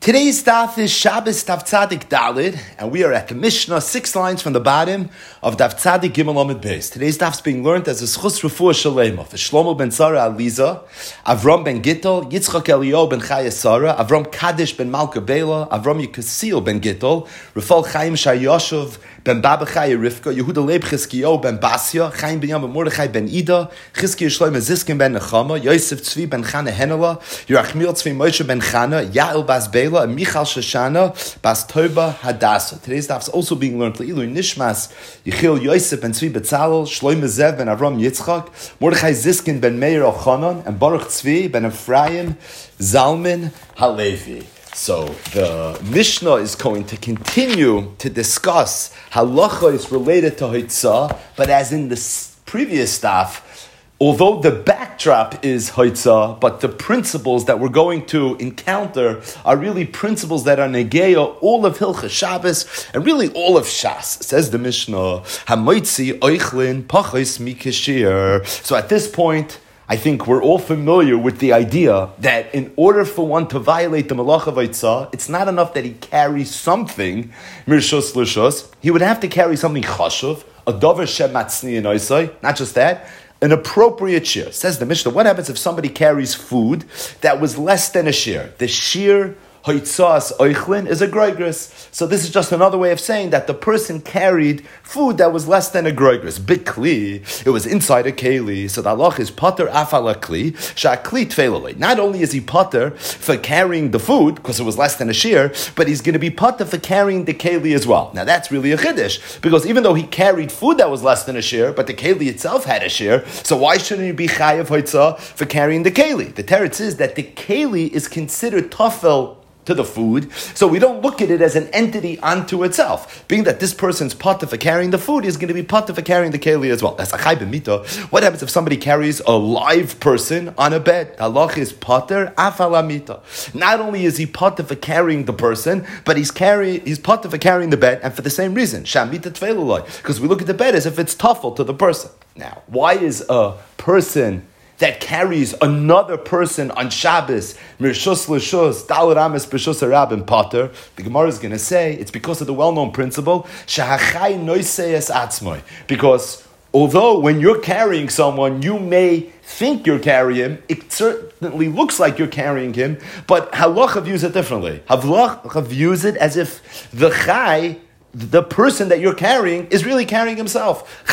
Today's daf is Shabbos Daf Tzadik Dalid, and we are at the Mishnah, 6 lines from the bottom of Daf Tzadik Gimel Amud Beis. Today's daf is being learned as a Schus Refuah Shalema for Shlomo ben Tzara Aliza, Avram ben Gittel, Yitzchak Eliyahu ben Chaya Sarah, Avram Kaddish ben Malka Bela, Avram Yekasil ben Gittel, Rafal Chaim Shayoshev ben Baba Chaya Rivka, Yehuda Leib Chizkiyahu ben Basya, Chaim ben Yam ben Mordechai ben Ida, Chizkiyahu Shlomo Ziskin ben Nechama, Yosef Tzvi ben Chana Henela, Yerachmiel Tzvi Moshe ben Chana, Yael Bas Bela, and Michal Shoshana Bas Toba Hadassah. Today's daf is also being learned Le'ilu Nishmas, Yechiel Yosef ben Tzvi Betzalel, Shlomo Zev ben Avram Yitzchak, Mordechai Ziskin ben Meir Elchanan, and Baruch Tzvi ben Ephraim Zalman Halevi. So the Mishnah is going to continue to discuss halacha is related to Hoitzah, but as in the previous daf, although the backdrop is Hoitzah, but the principles that we're going to encounter are really principles that are negeya all of Hilchas Shabbos and really all of Shas. Says the Mishnah, Hamoitzi oichlin pachos mikashir. So at this point, I think we're all familiar with the idea that in order for one to violate the Malach of Hoitzah, it's not enough that he carries something, mirshus l'shus, he would have to carry something chashuv, a dover shematzni in Hoitzah, not just that, an appropriate shear. Says the Mishnah, what happens if somebody carries food that was less than a shear? The shear Hoitzas oichlin is a groigris. So this is just another way of saying that the person carried food that was less than a groigris. Bikli, it was inside a keli. So the halach is pater afal kli, shakli tveilale. Not only is he pater for carrying the food, because it was less than a shear, but he's going to be pater for carrying the keli as well. Now that's really a chiddush, because even though he carried food that was less than a shear, but the keli itself had a shear, so why shouldn't he be chayav hoitzah for carrying the keli? The teretz is that the keli is considered tafel to the food, so we don't look at it as an entity unto itself. Being that this person's pater for carrying the food is going to be pater for carrying the keli as well. That's achai b'mita. What happens if somebody carries a live person on a bed? Halach is pater afal mita. Not only is he pater for carrying the person, but he's pater for carrying the bed, and for the same reason, shamita tveilulai, because we look at the bed as if it's tafel to the person. Now, why is a person that carries another person on Shabbos, Mirshus L'Shus, Dalad Ames B'Shus Harab and Pater, the Gemara is going to say it's because of the well-known principle, Shahachai Noiseis Atzmoi. Because although when you're carrying someone, you may think you're carrying him, it certainly looks like you're carrying him, but Halacha views it differently. Halacha views it as if the Chai, the person that you're carrying, is really carrying himself.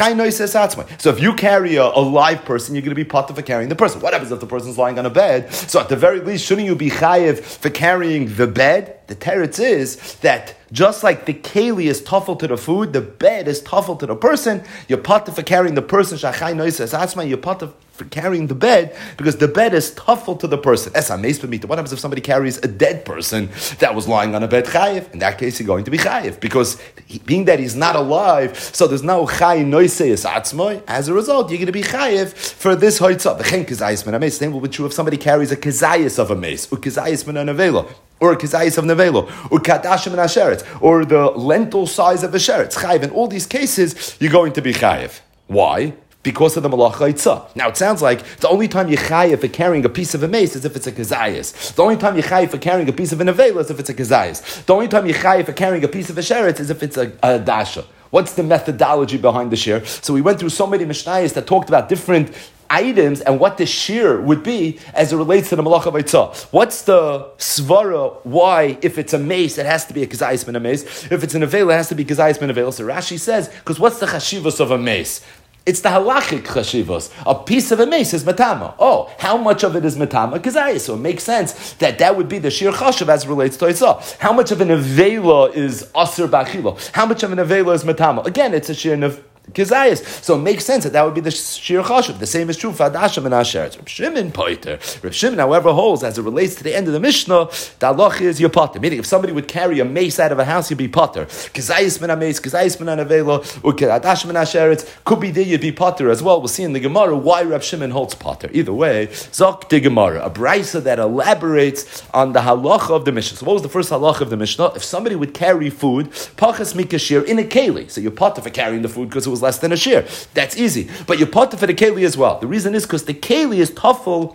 So if you carry a live person, you're going to be pater for carrying the person. What happens if the person's lying on a bed? So at the very least, shouldn't you be chayiv for carrying the bed? The teretz is that just like the keli is tafel to the food, the bed is tafel to the person. You're pater for carrying the person. You're pater for carrying the bed because the bed is tafel to the person. What happens if somebody carries a dead person that was lying on a bed? Chayiv. In that case, you're going to be chayiv because being that he's not alive, so there's no chay noiseis atzmoi. As a result, you're going to be chayiv for this hoitzah. V'chen kizayis min ha-meis. Same will be true if somebody carries a kizayis of a mace, or kizayis min ha-nevela, or a kizayis of nevelo, or kadashim min ha-sheretz, or the lentil size of a sheretz. Chayiv. In all these cases, you're going to be chayiv. Why? Because of the malach haitzah. Now it sounds like the only time you're chayiv for carrying a piece of a mace is if it's a kazayas. The only time you're chayiv for carrying a piece of a nevela is if it's a kazayas. The only time you're chayiv for carrying a piece of a sheretz is if it's a dasha. What's the methodology behind the shear? So we went through so many mishnayos that talked about different items and what the shear would be as it relates to the malach of Eitzah. What's the svara? Why, if it's a mace, it has to be a kazayis min a mace. If it's a nevela, it has to be kazayis min a nevela. So Rashi says, because what's the chashivos of a mace? It's the halachic chashivos. A piece of a mace is matama. Oh, how much of it is matama? Kazayis. So it makes sense that would be the shir chashiv as it relates to Eitzah. How much of an avela is aser b'achilo? How much of an avela is matama? Again, it's a shir of Kizayis. So it makes sense that would be the shir chashuv. The same is true for Adashim and Asheretz. Reb Shimon poiter. Reb Shimon, however, holds as it relates to the end of the Mishnah, the halach is your potter. Meaning, if somebody would carry a mace out of a house, you'd be potter. Kizayis min ha-mace, kizayis min ha-nevela, or Adashim and Asheretz. Could be there, you'd be potter as well. We'll see in the Gemara why Reb Shimon holds potter. Either way, Zok the Gemara, a brisa that elaborates on the halacha of the Mishnah. So what was the first halacha of the Mishnah? If somebody would carry food, pachas mikashir in a keli, so you're potter for carrying the food because it was less than a shear. That's easy. But you're potter for the keli as well. The reason is because the keli is tafel to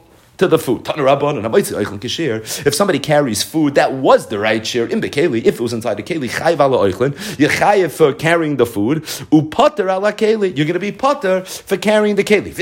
to the food. If somebody carries food that was the right share in the keli, if it was inside the keli, chayiv ala oichlin, you're chayiv for carrying the food. Upater ala keli, you're going to be pater for carrying the keli.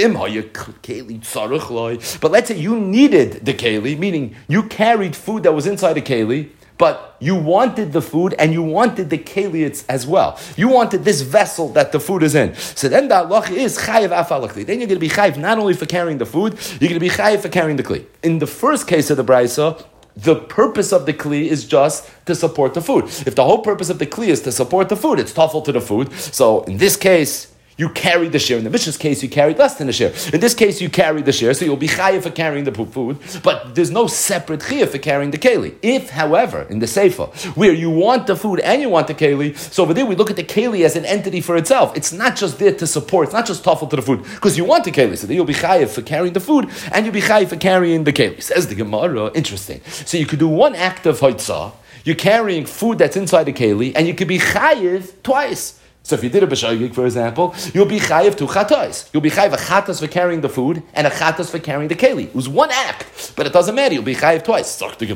But let's say you needed the keli, meaning you carried food that was inside the keli, but you wanted the food and you wanted the keli as well. You wanted this vessel that the food is in. So then the halacha is chayiv afalachli. Then you're going to be chayiv not only for carrying the food, you're going to be chayiv for carrying the kli. In the first case of the brisa, the purpose of the kli is just to support the food. If the whole purpose of the kli is to support the food, it's tafel to the food. So in this case, you carried the share. In the Mishnah's case, you carried less than a share. In this case, you carried the share, so you'll be chayiv for carrying the food, but there's no separate chayiv for carrying the keli. If, however, in the Seifa, where you want the food and you want the keli, so over there we look at the keli as an entity for itself. It's not just there to support, it's not just tafel to the food, because you want the keli, so then you'll be chayiv for carrying the food, and you'll be chayiv for carrying the keli. Says the Gemara, interesting. So you could do one act of hoitzah, you're carrying food that's inside the keli, and you could be chayiv twice. So if you did a b'shogeg, for example, you'll be chayiv two chatos. You'll be chayiv a chatos for carrying the food and a chatos for carrying the keli. It was one act, but it doesn't matter. You'll be chayiv twice.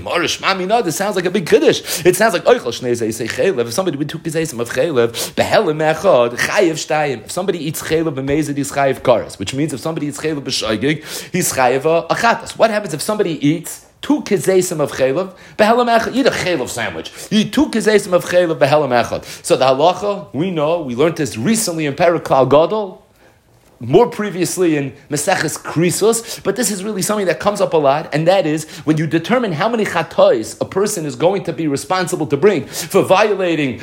This sounds like a big kiddush. It sounds like oichel shnei zeisei chaylev. If somebody took his eisim of chaylev, behelim echad chayiv shtayim. If somebody eats chaylev b'mezid, he's chayiv karas, which means if somebody eats chaylev b'shogeg, he's chayiv a chatos. What happens if somebody eats two kizesim of chaylev, behelam echad? Eat a chaylev sandwich. You eat two kizesim of chaylev, behelam echad. So the halacha, we know, we learned this recently in Perek Klal Gadol, more previously in Meseches Krisos, but this is really something that comes up a lot, and that is when you determine how many chatois a person is going to be responsible to bring for violating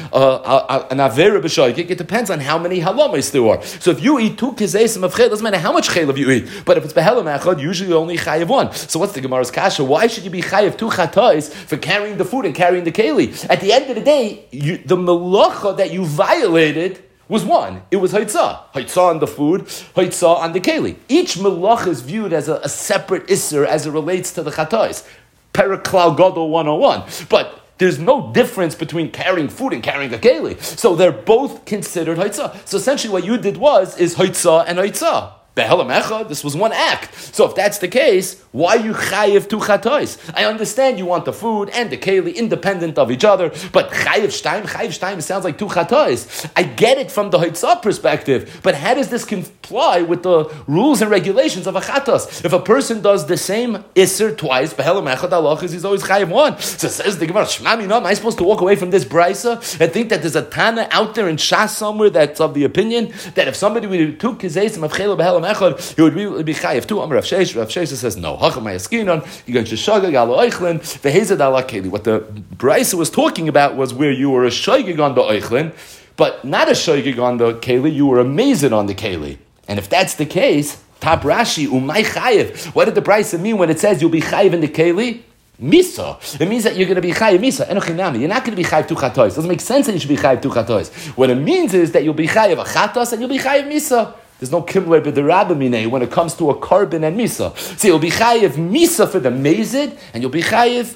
an avera b'shogeg, it depends on how many halamis there are. So if you eat two kizesim of chaylev, doesn't matter how much chaylev you eat, but if it's behelam echad, usually only chayiv one. So what's the Gemara's kasha? Why should you be chayiv two chatois for carrying the food and carrying the keli? At the end of the day, the melacha that you violated was one. It was haitzah. Haitzah on the food, haitzah on the keli. Each melach is viewed as a separate isser as it relates to the chatois. Perek Klal Gadol 101. But there's no difference between carrying food and carrying the keli. So they're both considered haitzah. So essentially what you did is haitzah and haitzah. Behelam echad, this was one act. So if that's the case, why you chayiv two chatois? I understand you want the food and the keli independent of each other, but chayiv shtaim sounds like two chatois. I get it from the haitzah perspective, but how does this comply with the rules and regulations of a chatos? If a person does the same isser twice, behelam echad halachas, he's always chayiv one. So says the Gemara, Shmami, no, am I supposed to walk away from this brisa and think that there's a Tana out there in Shas somewhere that's of the opinion that if somebody would do two kizesim of chayla behelam echad, he would really be chayiv too? Amar Rav Sheshes. Rav Sheshes says no. You're going to shogeg ala oichlin vehezed ala keli. What the brisa was talking about was where you were a shogeg on the oichlin, but not a shogeg on the keli. You were a mazid on the keli. And if that's the case, Top Rashi umay chayiv. What did the brisa mean when it says you'll be chayiv in the keli? Misa. It means that you're going to be chayiv misa. Enochinami. You're not going to be chayiv two chatois. It doesn't make sense that you should be chayiv two chatois. What it means is that you'll be chayiv a chatos and you'll be chayiv misa. There's no kimler b'derabamine when it comes to a carbon and misa. So you'll be chayiv misa for the mezid, and you'll be chayiv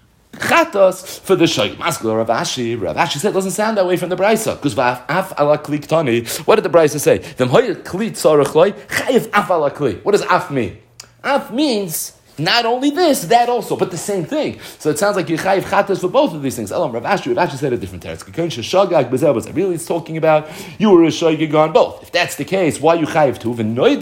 chatos for the shayk. Maskul Rav Ashi said it doesn't sound that way from the brisa. Because af ala kli ktani. What did the brisa say? Them hoy kli tzarich loy chayiv af ala kli. What does af mean? Af means not only this, that also, but the same thing. So it sounds like you chayiv chatas for both of these things. Elam Rav Ashi said a different teretz. Really, it's talking about you were a shogeg on both. If that's the case, why you chayiv two?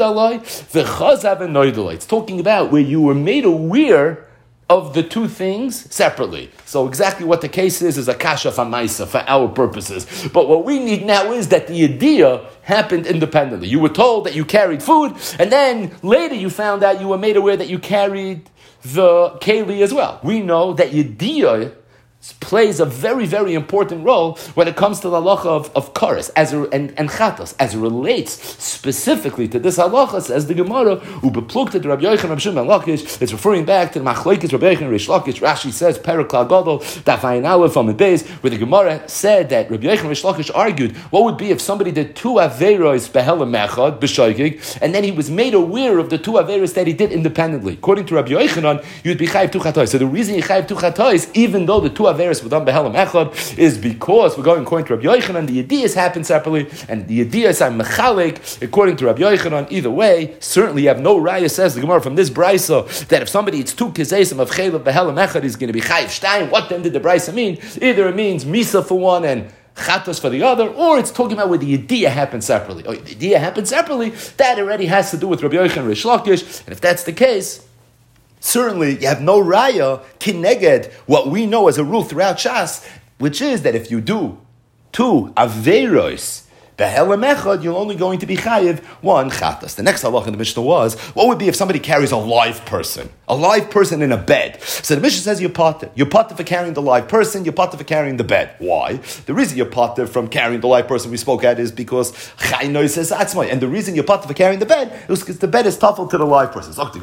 It's talking about where you were made aware of the two things separately. So exactly what the case is a kasha famaisa for our purposes. But what we need now is that the idea happened independently. You were told that you carried food, and then later you found out you were made aware that you carried the keli as well. We know that idea plays a very, very important role when it comes to the halacha of kares and chatos, as it relates specifically to this halacha. Says the Gemara, ubeplukta Rabbi Yochanan Rabbi Shimon ben Lakish. It's referring back to the machlokes Rabbi Yochanan and Reish Lakish. Rashi says Perek Klal Gadol daf ayin aleph on the base, where the Gemara said that Rabbi Yochanan and Reish Lakish argued what would be if somebody did two averos behelam echad b'shogeg, and then he was made aware of the two averos that he did independently. According to Rabbi Yochanan, you'd be chayiv two chatois. So the reason you chayiv two chatois, even though the two averis without behelam echad is because we're going according to Rabbi Yochanan. The yediyas happen separately, and the yediyas are mechalik according to Rabbi Yochanan. Either way, certainly you have no raya, says the Gemara from this brisa, that if somebody eats two kizesim of chaylev behelam echad, he's going to be chayiv shtayim. What then did the brisa mean? Either it means misa for one and chatos for the other, or it's talking about where the yediyah happens separately. Oh, the yediyah happens separately, that already has to do with Rabbi Yochanan and Rish Lakish, and if that's the case, certainly you have no raya kineged what we know as a rule throughout Shas, which is that if you do two averos behelam echad, you're only going to be chayiv one chatas. The next halach in the Mishnah was, what would be if somebody carries a live person in a bed? So the Mishnah says you're potter. You're potter for carrying the live person, you're potter for carrying the bed. Why? The reason you're potter from carrying the live person we spoke at is because chay noises atzmai. And the reason you're potter for carrying the bed is because the bed is tafel to the live person. So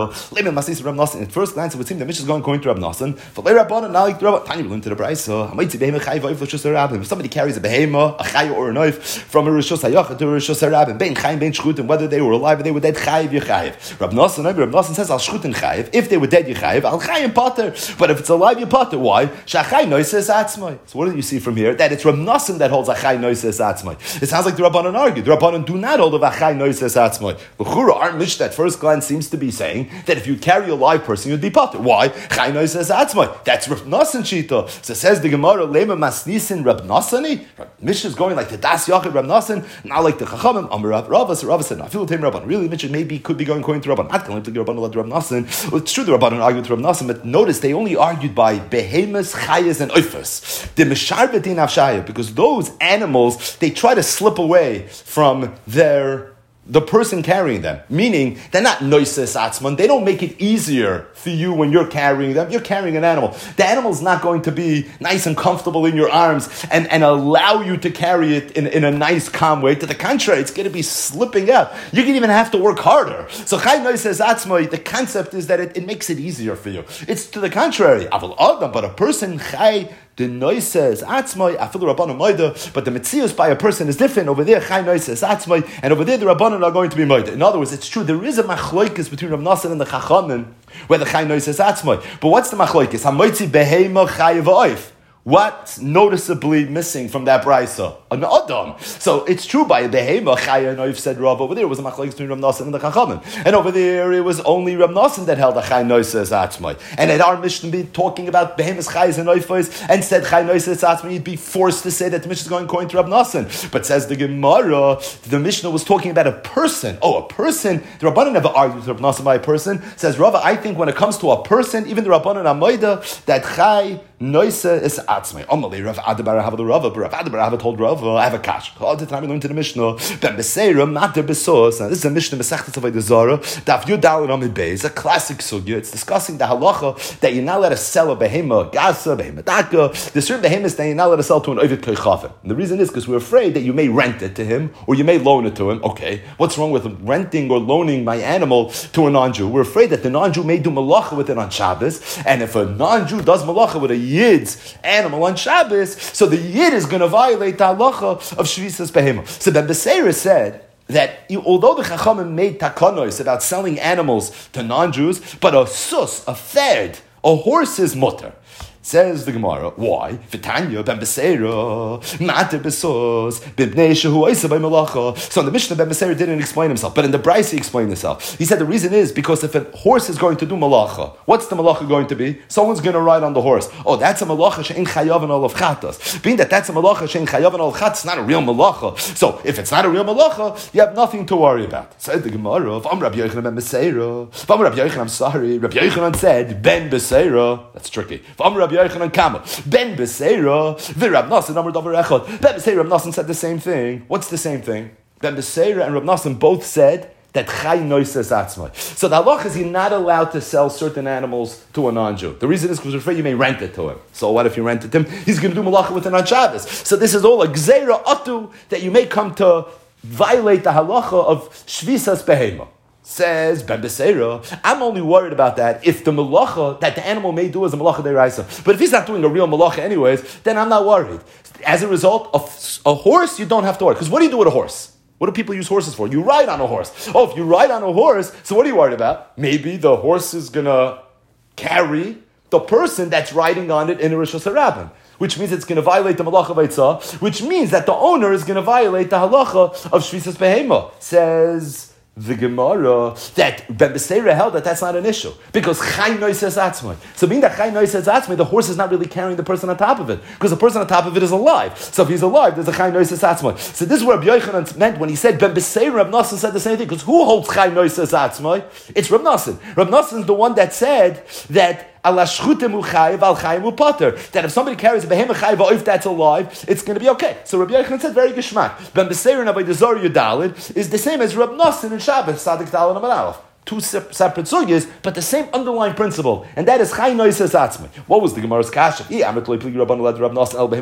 at first glance it would seem the Mishnah is going to Rav Nasan. Tanya will into the brayso. If somebody carries a behema, a chay or a knife from a Rishos Hayach to a Rishos Harabim, bein chayim, bein shchutim, whether they were alive or they were dead, chayiv yechayiv. Rav Nasan says, al shchutin chayiv. If they were dead, yechayiv, al chayim pater. But if it's alive, you pater. Why? Shachay noises atzmai. So what do you see from here? That it's Rav Nasan that holds achay noises atzmai. It sounds like the Rabbanan argue. The Rabbanan do not hold of achay noises atzmai. L'chura, our Mishnah at first glance seems to be saying that if you carry a live person, you'd be pater. Why? Chay noises atzmai. That's Rav Nasan shita. So says the Gemara, lema masnisin Rav Nasani. Mishnah is going like the Das Yachid Rav Nasan, not like the Chachamim. Amar Rava said, "I feel tame Rabban." Really, Mishnah maybe could be going according to Rabban. Not going to the Rabban let Rav Nasan. Well, it's true the Rabban argued to Rav Nasan, but notice they only argued by behemoths, chayas, and oifas. The misharbetin avshaya, because those animals they try to slip away from the person carrying them, meaning they're not noises atzman. They don't make it easier for you when you're carrying them. You're carrying an animal. The animal's not going to be nice and comfortable in your arms and allow you to carry it in a nice, calm way. To the contrary, it's going to be slipping out. You can even have to work harder. So chay noises atzman, the concept is that it makes it easier for you. It's to the contrary. Aval adam, but a person chay the noises atzmai, afilu rabbanon moida, but the metzius by a person is different. Over there, chay noises atzmai, and over there the rabbanon are going to be moida. In other words, it's true there is a machloikis between Rav Nasan and the Chachamim where the chay noises atzmai. But what's the machloikis? Hamoitzi behema chay v'oif. What's noticeably missing from that brisa? An adam. So it's true by a behema chaya noif said Rav. Over there was a machlokes between Rav Nasan and the Chachamim, and over there it was only Rav Nasan that held a chay noises atzmai. And at our Mishnah be talking about behemas chayas and noifos and said chay noises atzmai, you'd be forced to say that the Mishnah is going according to Rav Nasan. But says the Gemara, the Mishnah was talking about a person. Oh, a person. The Rabbanan never argued with Rav Nasan by a person. Says Rav, I think when it comes to a person, even the Rabbanan amoida that chay noise is atzmai. Omali Rav Adabar have the Rav, but Rav Adabar have told Rav, I have a kash. All the time we learned to the Mishnah. Ben Beseira Mater Besos. Now this is a Mishnah Mesechtes of the Zara. Daf Yudal and Amid Beis, a classic sugya. It's discussing the halacha that you're not allowed to sell a behema gasa, behema daka. There's certain behemoths that you're not allowed to sell to an ovid koichavim. And the reason is because we're afraid that you may rent it to him or you may loan it to him. Okay, what's wrong with renting or loaning my animal to a non-Jew? We're afraid that the non-Jew may do malacha with it on Shabbos, and if a non-Jew does malacha with a yid's animal on Shabbos, so the yid is going to violate the halacha of shvisas behema. So Ben Beseira said that although the Chachamim made takanos about selling animals to non-Jews, but a sus, a ferd, a horse is mutter. Says the Gemara, why? V'tanya ben Beseira, mater besos, b'bnei shehu oisa by malacha. So in the Mishnah, Ben Beseira didn't explain himself, but in the Brisa he explained himself. He said the reason is because if a horse is going to do malacha, what's the malacha going to be? Someone's going to ride on the horse. Oh, that's a malacha she'en chayav and olav chatas. Being that's a malacha she'en chayav and olav chatas, it's not a real malacha. So if it's not a real malacha, you have nothing to worry about. Said the Gemara, V'am Rabbi Yochanan ben Beseira, V'am Rabbi Yochanan, I'm sorry, Rabbi Yochanan said ben Beseira. That's tricky. V'am Rabbi Yochanan Kama. Ben Beseira, V'Rab Nasan, Amar Davar Echad. Ben Beseira, Rab Nasan said the same thing. What's the same thing? Ben Beseira and Rab Nasan both said that Chay Noises Atzmai. So the halach is you're not allowed to sell certain animals to a non-Jew. The reason is because we're afraid you may rent it to him. So what if you rent it to him? He's going to do malacha with it on Shabbos. So this is all a gzeira atu that you may come to violate the halacha of shvisas behema. Says Ben Beseira, I'm only worried about that if the malacha that the animal may do is a malacha deraisa. But if he's not doing a real malacha anyways, then I'm not worried. As a result of a horse, you don't have to worry. Because what do you do with a horse? What do people use horses for? You ride on a horse. Oh, if you ride on a horse, so what are you worried about? Maybe the horse is going to carry the person that's riding on it in a Rosh Hashanah, which means it's going to violate the Malacha Vaitzah, which means that the owner is going to violate the halacha of Shvisas Behema. Says the Gemara that Ben Beseira held that that's not an issue because Chai Noises Atzmai. So being that Chai Noises Atzmai, the horse is not really carrying the person on top of it because the person on top of it is alive. So if he's alive, there's a Chai Noises Atzmai. So this is what Rabbi Yochanan meant when he said Ben Beseira. Rab Nosson said the same thing because who holds Chai Noises Atzmai? It's Rab Nosson. Rab Nosson is the one that said that that if somebody carries a behemah chayiv if that's alive, it's going to be okay. So Rabbi Yochanan said very geschmack. Ben Beseir and Avodah Zarah Yudalid is the same as Rab Nosson and Shabbos Sadik Daled and Aleph. Two separate sugyas, but the same underlying principle, and that is Chai Noises Atzmai. What was the Gemara's kasha? But if you're going to tell me the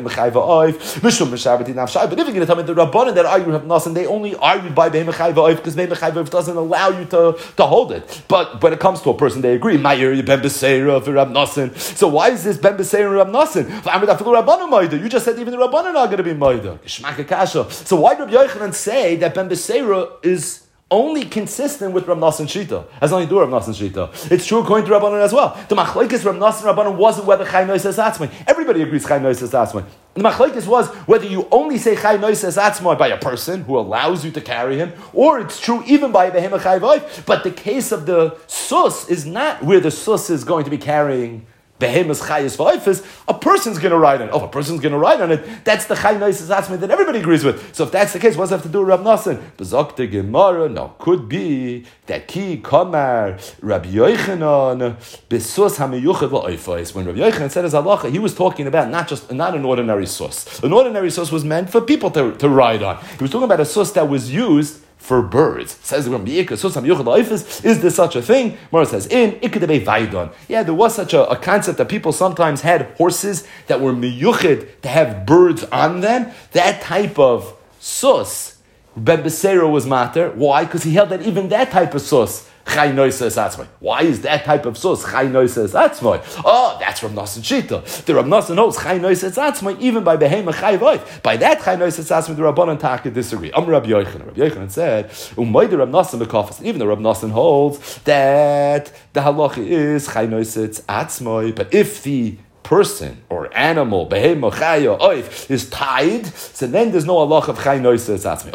Rabbanan that argue Rab Nosson, they only argued by Behemah Chai Va'oif because Behemah Chai Va'oif doesn't allow you to hold it. But when it comes to a person, they agree. Ma'ir Ben Beseira for Rab Nosson. So why is this Ben Beseira and Rab Nosson? You just said even the Rabbanan are going to be Maida. So why did Rabbi Yochanan say that Ben Beseira is only consistent with Rab Nosson Shita, as only do Rab Nosson Shita? It's true according to Rabbanan as well. The machlokes Rab Nosson Rabbanan wasn't whether Chai Noises Atzmai. Everybody agrees Chai Noises Atzmai. The machlokes was whether you only say Chai Noises Atzmai by a person who allows you to carry him, or it's true even by a Behemah Chai V'oif. But the case of the sus is not where the sus is going to be carrying Behemoth's Chayis V'oifis, a person's going to ride on it. Oh, if a person's going to ride on it, that's the Chai Noises Atzmai that everybody agrees with. So if that's the case, what does it have to do with Rab Nosson? Bezokta Gemara, no, could be that Ki Kamar Rabbi Yochanan Besus HaMeyuchad La'oifais. When Rabbi Yochanan said his halacha, he was talking about not an ordinary sus. An ordinary sus was meant for people to ride on. He was talking about a sus that was used for birds. Says the Gemara, is there such a thing? Mara says, yeah, there was such a concept that people sometimes had horses that were miyuchid to have birds on them. That type of sus, Ben Beseira was mater. Why? Because he held that even that type of sus, Chai Noises Atzmai. Why is that type of sus Chai Noises Atzmai? Oh, that's Rab Nosson Shita. The Rab Nosson holds Chai Noises Atzmai even by Behemah Chai V'oif. By that Chai Noises Atzmai, the Rabbanan Taka disagree. Rabbi Yochanan. Rabbi Yochanan said, Umayda Rab Nosson Bekafas. Even the Rab Nosson holds that the halacha is Chai Noises Atzmai. But if the person or animal, behemah, chaya, oif, is tied, so then there's no halach of Chai Noises Atzmai.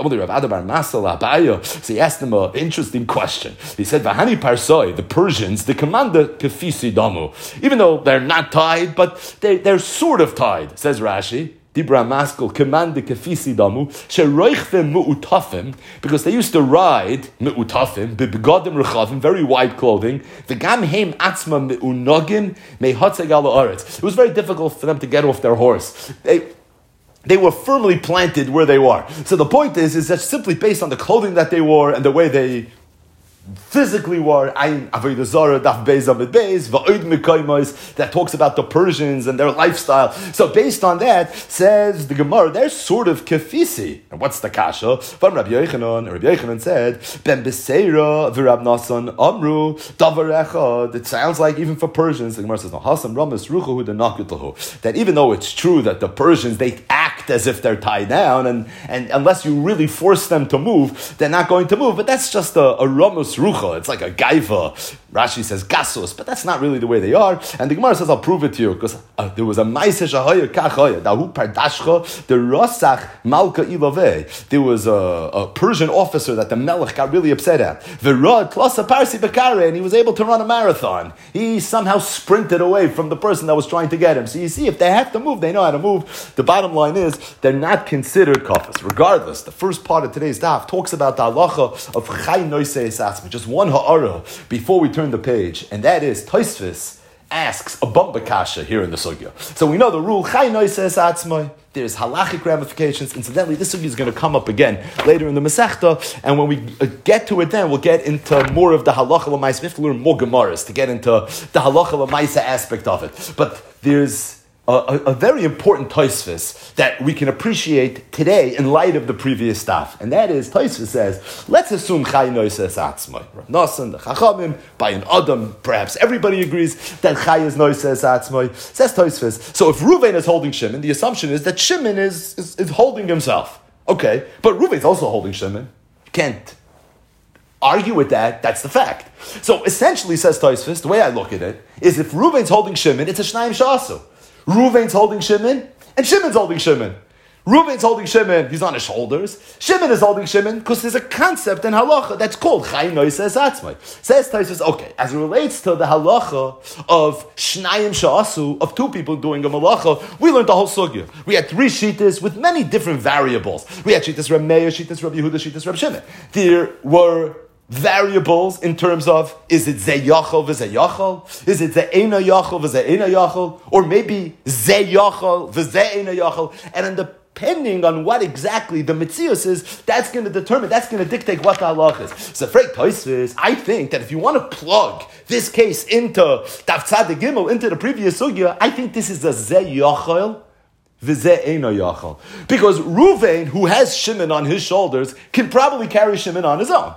So he asked him an interesting question. He said, Vahani Parsoi, the Persians, the commander Kefisi Damu, even though they're not tied, but they're sort of tied, says Rashi. Dibra Maskal command the Kefisi Damu sheroichvim mu'utafim, because they used to ride mu'utafim bebegadim rechavim, very wide clothing. The gam heim atzma me'unogin me'hatzeg ala aretz. It was very difficult for them to get off their horse. They were firmly planted where they were. So the point is that simply based on the clothing that they wore and the way they physically were, Ayin Avodah Zarah Daf Beis Amid Beis Va'od Mekayimos, that talks about the Persians and their lifestyle. So based on that, says the Gemara, they're sort of kefisi. And what's the kasha? From Rabbi Yochanan, Rabbi Yochanan said, Ben Beseira v'Rab Nosson Amru Davar Echad. It sounds like even for Persians, the Gemara says, no, Hasam Ramas Ruchahu Denakutahu, that even though it's true that the Persians, they act as if they're tied down, and unless you really force them to move, they're not going to move. But that's just a Ramas Rucha. It's like a gaiva. Rashi says gasus, but that's not really the way they are. And the Gemara says, I'll prove it to you, because there was a Maiseh Shahaya Kachaya, Dahu Pardashcha, the Rasach Malka Ilave. There was a Persian officer that the Melech got really upset at. Virad Klasa Parsi Bekare, and he was able to run a marathon. He somehow sprinted away from the person that was trying to get him. So you see, if they have to move, they know how to move. The bottom line is, they're not considered kafas. Regardless, the first part of today's daf talks about the halacha of Chai Noises Atzmai. Just one ha'ara before we turn the page, and that is Tosfos asks a bumper kasha here in the sugya. So we know the rule Chai Noises Atzmai. There's halachic ramifications. Incidentally, this sugya is going to come up again later in the Masechta, and when we get to it, then we'll get into more of the halacha l'maisa. We have to learn more gemaras to get into the halacha l'maisa aspect of it. But there's a very important Tosfos that we can appreciate today in light of the previous stuff, and that is, Tosfos says, let's assume Chai Noises Atzmai. Rav Nosson, the Chachamim, by an Adam, perhaps everybody agrees that Chai is Noises Atzmai. Says Tosfos, so if Ruvain is holding Shimon, the assumption is that Shimon is holding himself. Okay, but Ruvain's also holding Shimon. Can't argue with that, that's the fact. So essentially, says Tosfos, the way I look at it, is if Reuven's holding Shimon, it's a Shnayim Sha'asu. Reuven's holding Shimon, and Shimon's holding Shimon. Reuven's holding Shimon, he's on his shoulders. Shimon is holding Shimon because there's a concept in halacha that's called Chai Noises Atzmai. Says Tosfos, okay, as it relates to the halacha of Shnayim Sha'asu, of two people doing a malacha, we learned the whole sugya. We had 3 shittas with many different variables. We had shittas Reb Meir, shittas Reb Yehuda, shittas Reb Shimon. There were variables in terms of, is it ze yachol v'ze yachol? Is it ze eina yachol v'ze eina yachol? Or maybe ze yachol v'ze eina yachol? And in the depending on what exactly the mitzius is, that's going to determine, that's going to dictate what the halach is. So, Frek Tosfos, I think that if you want to plug this case into Daf Tzadik Gimel, into the previous sugya, I think this is a Zeh Yachol v'Zeh Eino Yachol. Because Reuven, who has Shimon on his shoulders, can probably carry Shimon on his own.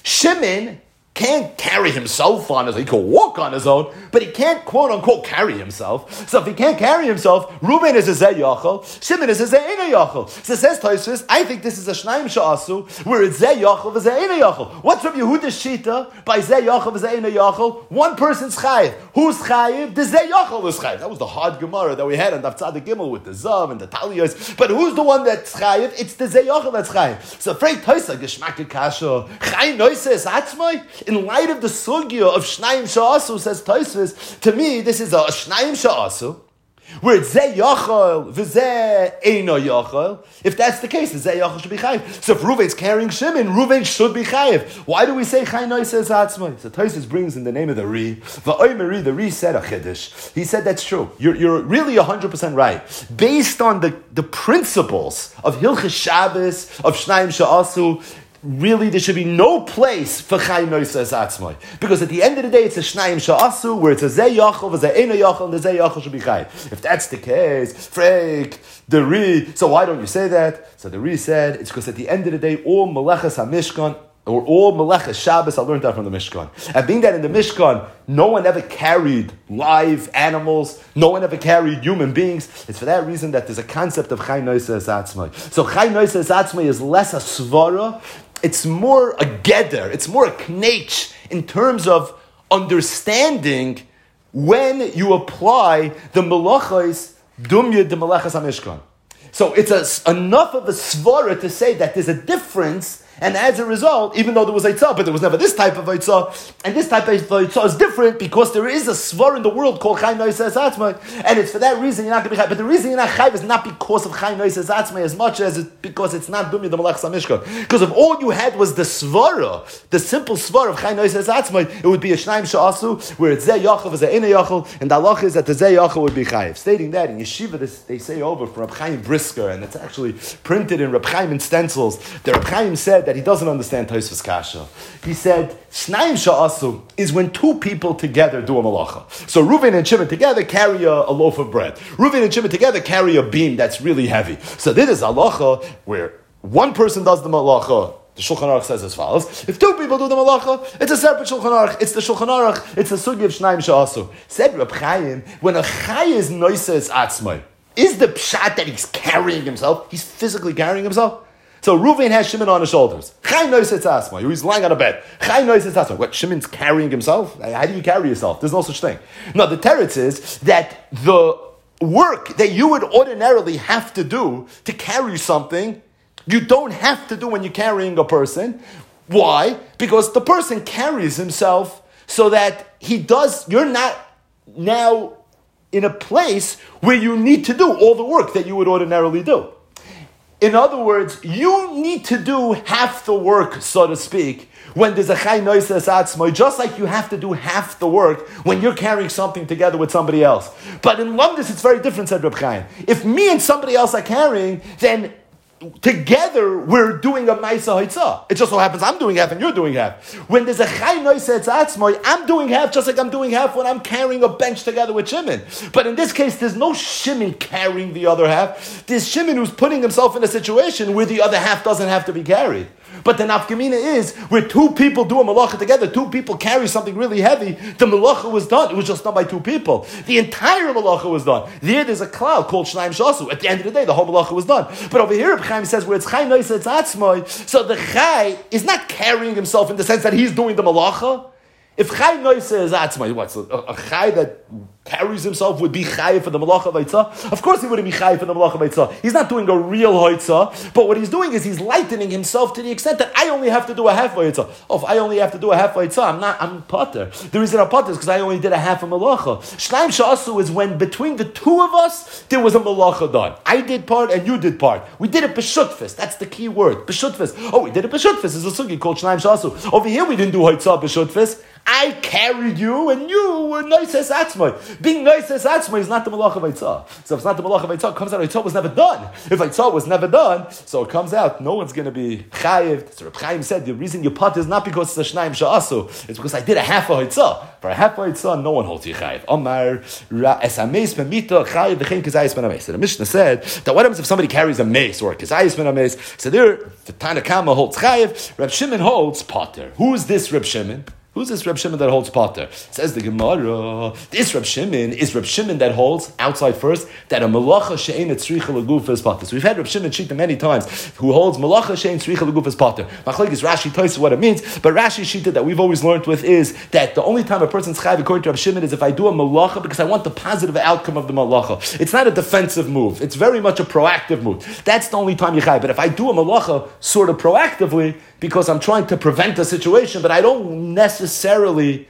Shimon can't carry himself on his own. He can walk on his own, but he can't, quote unquote, carry himself. So if he can't carry himself, Reuben is a Zeh Yachol, Shimon is a Zeh Eino Yachol. So says Tosfos, I think this is a Shnayim Sha'asu, where it's Zeh Yachol v'Zeh Eino Yachol. What's Rabbi Yehuda's Shita by Zeh Yachol v'Zeh Eino Yachol? One person's chayiv. Who's chayiv? The Zeh Yachol is chayiv. That was the hard Gemara that we had on Daf Tzadik Gimel with the Zav and the Taliyos. But who's the one that's chayiv? It's the Zeh Yachol that's chayiv. So Frek Tosfos, Geschmack Kasha, Chai Noises Atzmai, in light of the sugya of Shnayim Sha'asu, says Tosfos, to me, this is a Shnayim Sha'asu, where it's Zeh Yachol, v'Zeh Eino Yachol. If that's the case, the Zeh Yachol should be chayiv. So if Reuven's carrying Shimon, Reuven should be chayiv. Why do we say Chai Noises Atzmai? So Tosfos brings in the name of the Ri. V'Oimeri, the Ri said a chiddush. He said that's true. You're really 100% right. Based on the principles of Hilchos Shabbos, of Shnayim Sha'asu, really, there should be no place for Chai Noises Atzmai. Because at the end of the day, it's a Shnayim Sha'asu, where it's a Zeh Yachol, v'Zeh Eino Yachol, and the Zeh Yachol should be Chai. If that's the case, Frek, the Ri, so why don't you say that? So the Ri said, it's because at the end of the day, all Melechas HaMishkan, or all Melechas Shabbos, I learned that from the Mishkan. And being that in the Mishkan, no one ever carried live animals, no one ever carried human beings. It's for that reason that there's a concept of Chai Noises Atzmai. So Chai Noises Atzmai is less a svara, it's more a geder, it's more a knech in terms of understanding when you apply the melachos dumya de melachas hamishkan. So it's enough of a svara to say that there's a difference, and as a result, even though there was Eitzah, but there was never this type of Eitzah, and this type of Eitzah is different because there is a svar in the world called Chai Noises Atzmai, and it's for that reason you're not going to be Chai. But the reason you're not Chai is not because of Chai Noises Atzmai as much as it's because it's not Dumya the Malach Samishkan. Because if all you had was the svara, the simple svar of Chai Noises Atzmai, it would be a Shnayim Sha'asu, where it's Zeh Yachol, Zeh Eino Yachol, and the halach is that the Zeh Yachol would be Chayiv. Stating that in Yeshiva, they say over from Reb Chaim Brisker, and it's actually printed in Reb Chaim in stencils, that Reb Chaim said that he doesn't understand Tosfos Kasha. He said, Shnayim Sha'asu is when two people together do a malacha. So Reuven and Shimon together carry a loaf of bread. Reuven and Shimon together carry a beam that's really heavy. So this is halacha where one person does the malacha. The Shulchan Aruch says as follows: if two people do the malacha, it's a separate Shulchan Aruch. It's the Shulchan Aruch. It's a sugi of Shnayim Sha'asu. Said Reb Chaim, when a chay is noises atzmai, is the pshat that he's carrying himself? He's physically carrying himself. So Reuven has Shimon on his shoulders. Chai noises atzmai. He's lying on a bed. Chai noises atzmai. What? Shimon's carrying himself? How do you carry yourself? There's no such thing. No, the teretz is that the work that you would ordinarily have to do to carry something, you don't have to do when you're carrying a person. Why? Because the person carries himself so that you're not now in a place where you need to do all the work that you would ordinarily do. In other words, you need to do half the work, so to speak, when there's a Chai Noises Atzmai, just like you have to do half the work when you're carrying something together with somebody else. But in Lumdis, it's very different, said Reb Chaim. If me and somebody else are carrying, then together we're doing a Maisa Haitzah. It just so happens I'm doing half and you're doing half. When there's a Chai Noises Atzmai, I'm doing half just like I'm doing half when I'm carrying a bench together with Shimon. But in this case, there's no Shimon carrying the other half. There's Shimon who's putting himself in a situation where the other half doesn't have to be carried. But the nafkamina is, where two people do a malacha together, two people carry something really heavy, the malacha was done. It was just done by two people. The entire malacha was done. There's a cloud called Shnaim Shasu. At the end of the day, the whole malacha was done. But over here, Reb Chaim says, where it's Chai Noisa, it's Atzmai, so the Chai is not carrying himself in the sense that he's doing the malacha. If Chai Noisa is Atzmai, what's a Chai that carries himself would be Chai for the Malacha Vaitzah? Of course he wouldn't be Chai for the Malacha Vaitzah. He's not doing a real Hoitzah, but what he's doing is he's lightening himself to the extent that I only have to do a half Vaitzah. Oh, if I only have to do a half Vaitzah, I'm Potter. The reason I'm Potter is because I only did a half of Malacha. Shnaim Sha'asu is when between the two of us, there was a Malacha done. I did part and you did part. We did it B'shutfis. That's the key word. B'shutfis. Oh, we did it B'shutfis. There's a sugi called Shnaim Sha'asu. Over here we didn't do Hoitzah B'shutfis. I carried you, and you were nice as atzmai. Being nice as atzmai is not the malacha vaitzah. So if it's not the malacha vaitzah, it comes out vaitzah was never done. If vaitzah was never done, so it comes out no one's going to be chayiv. So Reb Chaim said the reason you pot is not because it's a shnaim sha'asu. It's because I did a half a vaitzah. For a half a vaitzah, no one holds you chayiv. Amar esameis memita chayiv v'chein kizayis ben ameis. So the Mishnah said that what happens if somebody carries a mace or a kizayis ben ameis? So there, the Tanakama holds chayiv. Reb Shimon holds potter. Who is this Reb Shimon? Who's this Reb Shimon that holds potter? Says the Gemara. This Reb Shimon is Reb Shimon that holds outside first that a malacha she'ein tzricha l'gufa is potter. So we've had Reb Shimon shita many times who holds malacha she'ein tzricha l'gufa is potter. Machlek is Rashi Tois what it means, but Rashi shita that we've always learned with is that the only time a person's chayav according to Reb Shimon is if I do a malacha because I want the positive outcome of the malacha. It's not a defensive move. It's very much a proactive move. That's the only time you chayav. But if I do a malacha sort of proactively because I'm trying to prevent a situation, but I don't necessarily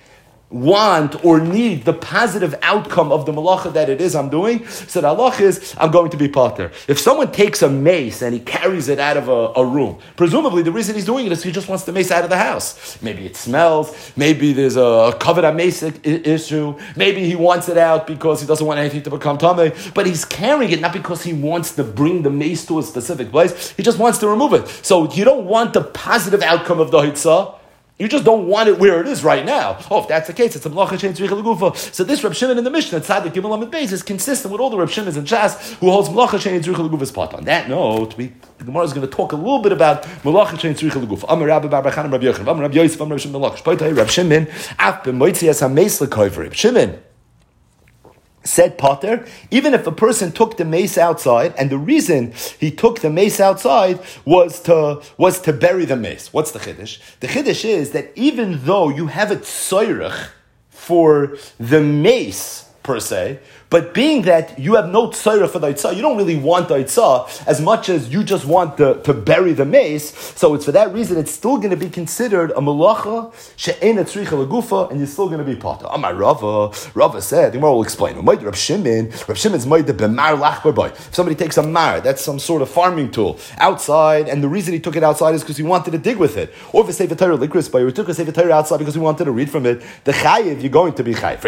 want or need the positive outcome of the malacha that it is I'm doing, so the halach is I'm going to be potter. If someone takes a mace and he carries it out of a room, presumably the reason he's doing it is he just wants the mace out of the house. Maybe it smells, maybe there's a covered mace issue, maybe he wants it out because he doesn't want anything to become tameh, but he's carrying it not because he wants to bring the mace to a specific place, he just wants to remove it. So you don't want the positive outcome of the hitzah. You just don't want it where it is right now. Oh, if that's the case, it's a malacha she'ein tzricha l'gufa. So this Reb Shimon in the Mishnah, Tzadik Gimel Amud Beis, is consistent with all the Reb Shimons and Shas who holds malacha she'ein tzricha l'gufa's part. On that note, the Gemara is going to talk a little bit about malacha she'ein tzricha l'gufa. Amar Rabbi Bar Chanan Rabbi Yochanan, Amar Rabbi Yosef, Amar Reb Shimon Malach. Shpoitay Reb Shimon, af b'moitzias hameis l'koiver. Reb Shimon said Potter, even if a person took the mace outside, and the reason he took the mace outside was to bury the mace. What's the chiddush? The chiddush is that even though you have a tzoyrech for the mace per se, but being that you have no tzoyrech for the itzah, you don't really want the itzah as much as you just want to bury the mace. So it's for that reason it's still going to be considered a malacha she'ein tzricha l'gufa, and you're still going to be potter. Amar Rava said, the Gemara will explain. Reb Shimon's moide b'mar lachbar boy. If somebody takes a mar, that's some sort of farming tool outside, and the reason he took it outside is because he wanted to dig with it. Or if it's Sefer Torah likris boy, he took a Sefer Torah outside because he wanted to read from it. The chayiv, you're going to be chayiv.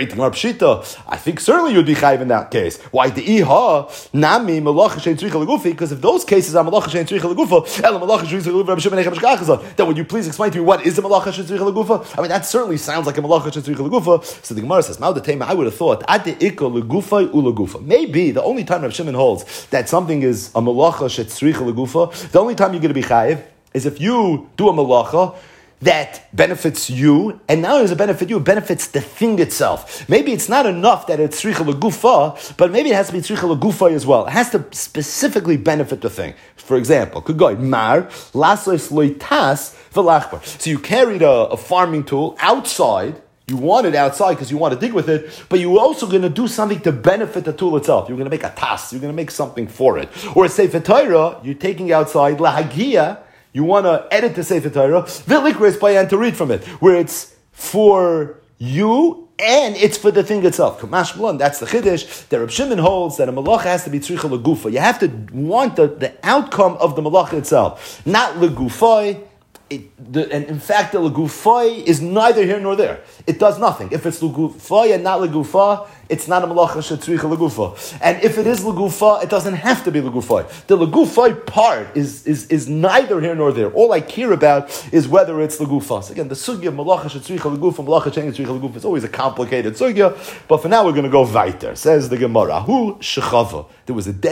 I think certainly you'd be chayiv in that case. Why the iha nami malacha she'ein tzricha l'gufa? Because if those cases are malacha she'ein tzricha l'gufa, ela malacha she'ein tzricha l'gufa, then would you please explain to me what is a malacha she'ein tzricha l'gufa? I mean, that certainly sounds like a malacha she'ein tzricha l'gufa. So the Gemara says, "Ma'od I would have thought ad de'ika l'gufa u'legufa." Maybe the only time Reb Shimon holds that something is a malacha she'ein tzricha l'gufa, the only time you're going to be chayiv is if you do a malacha that benefits you, and now there's a benefit you, it benefits the thing itself. Maybe it's not enough that it's tzricha l'gufa, but maybe it has to be tzricha l'gufa as well. It has to specifically benefit the thing. For example, could go mar lasos loitas v'lachbar. So you carried a farming tool outside. You want it outside because you want to dig with it, but you're also going to do something to benefit the tool itself. You're going to make a tas. You're going to make something for it. Or a Sefer Torah, you're taking outside lahagia. You want to edit the Sefer Torah, v'likris by and to read from it, where it's for you and it's for the thing itself. Kamash Blan, that's the chiddush. The Reb Shimon holds that a malacha has to be tzricha l'gufa. You have to want the outcome of the malacha itself, not l'gufay. And in fact, the legufay is neither here nor there. It does nothing. If it's legufay and not legufa, it's not a malacha shetzricha legufa. And if it is legufa, it doesn't have to be legufay. The legufay part is neither here nor there. All I care about is whether it's legufa. So again, the sugya of malacha shetzricha legufa, malacha shetzricha legufa is always a complicated sugya. But for now, we're going to go weiter. Says the Gemara, Hu shechava. There was a dead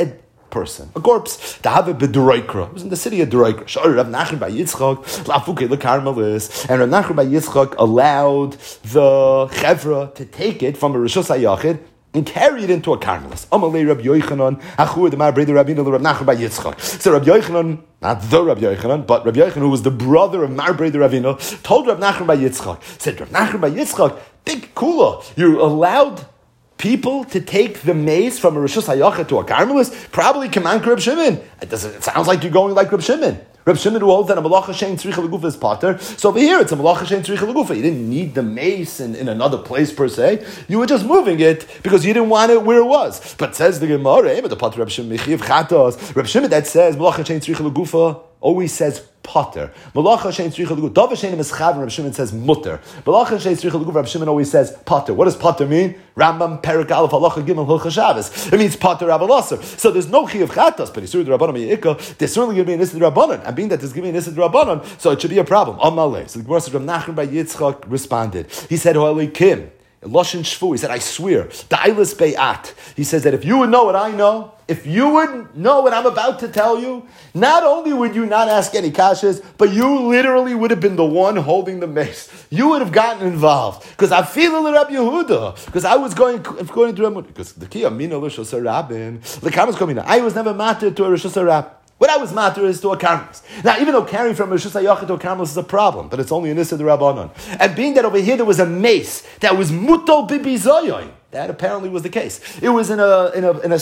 person, a corpse. To have it b'Deroikra. It was in the city of Deroikra. Shari Rav Nachman bar Yitzchak lafuke lekarmelis, and Rav Nachman bar Yitzchak allowed the chevra to take it from a rishus hayachid and carry it into a carmelis. Amalei Rabbi Yochanan, Achur the Mar Breder Rabbeinu Rav Nachman bar Yitzchak. So Rabbi Yochanan, not the Rabbi Yochanan, but Rabbi Yochanan, who was the brother of Mar Breder Rabbeinu, told Rav Nachman bar Yitzchak, said Rav Nachman bar Yitzchak, big kula, you allowed people to take the mace from a rishus hayachid to a carmelis? Probably command Reb Shimon. It sounds like you're going like Reb Shimon. Reb Shimon who holds that a malacha shein tzricha legufa is pater. So over here it's a malacha shein tzricha legufa. You didn't need the mace in another place per se. You were just moving it because you didn't want it where it was. But says the Gemara, but the pater Reb Shimon mechiv chatos. Reb Shimon that says malacha shein tzricha legufa always says potter. Malacha shein tzricha legufa. Dava shein mischav. Reb Shimon says mutter. Malacha shein tzricha legufa. Reb Shimon always says potter. What does potter mean? Rambam Perik Aleph Halacha Gimel Hilchos Shabbos. It means potter Rabbalasser. So there's no chiyuv chatos, but Yisur Rabbanon Me'ikah. There's certainly going to be an Issa Rabbanon, and being that there's going to be an Issa Rabbanon, so it should be a problem. Amalei. So the Gemara says Rav Nachman bar Yitzchak responded. He said, Kim. Loshin Shvu. He said, I swear. Da'ilas Be'at. He says that if you would know what I know, if you would know what I'm about to tell you, not only would you not ask any kashas, but you literally would have been the one holding the mace. You would have gotten involved. Because I feel a Rabbi Yehuda. Because I was going to Rabbi because the Kiyah Mina Rishos HaRabim. L'kamas Komina. I was never matter to a Rishos HaRab. What I was matter is to a karmelis. Now, even though carrying from a Rishus HaYachid to a karmelis is a problem, but it's only an Issa D'Rabbanan. And being that over here there was a mace that was muto bibi zoyoin, that apparently was the case. It was in a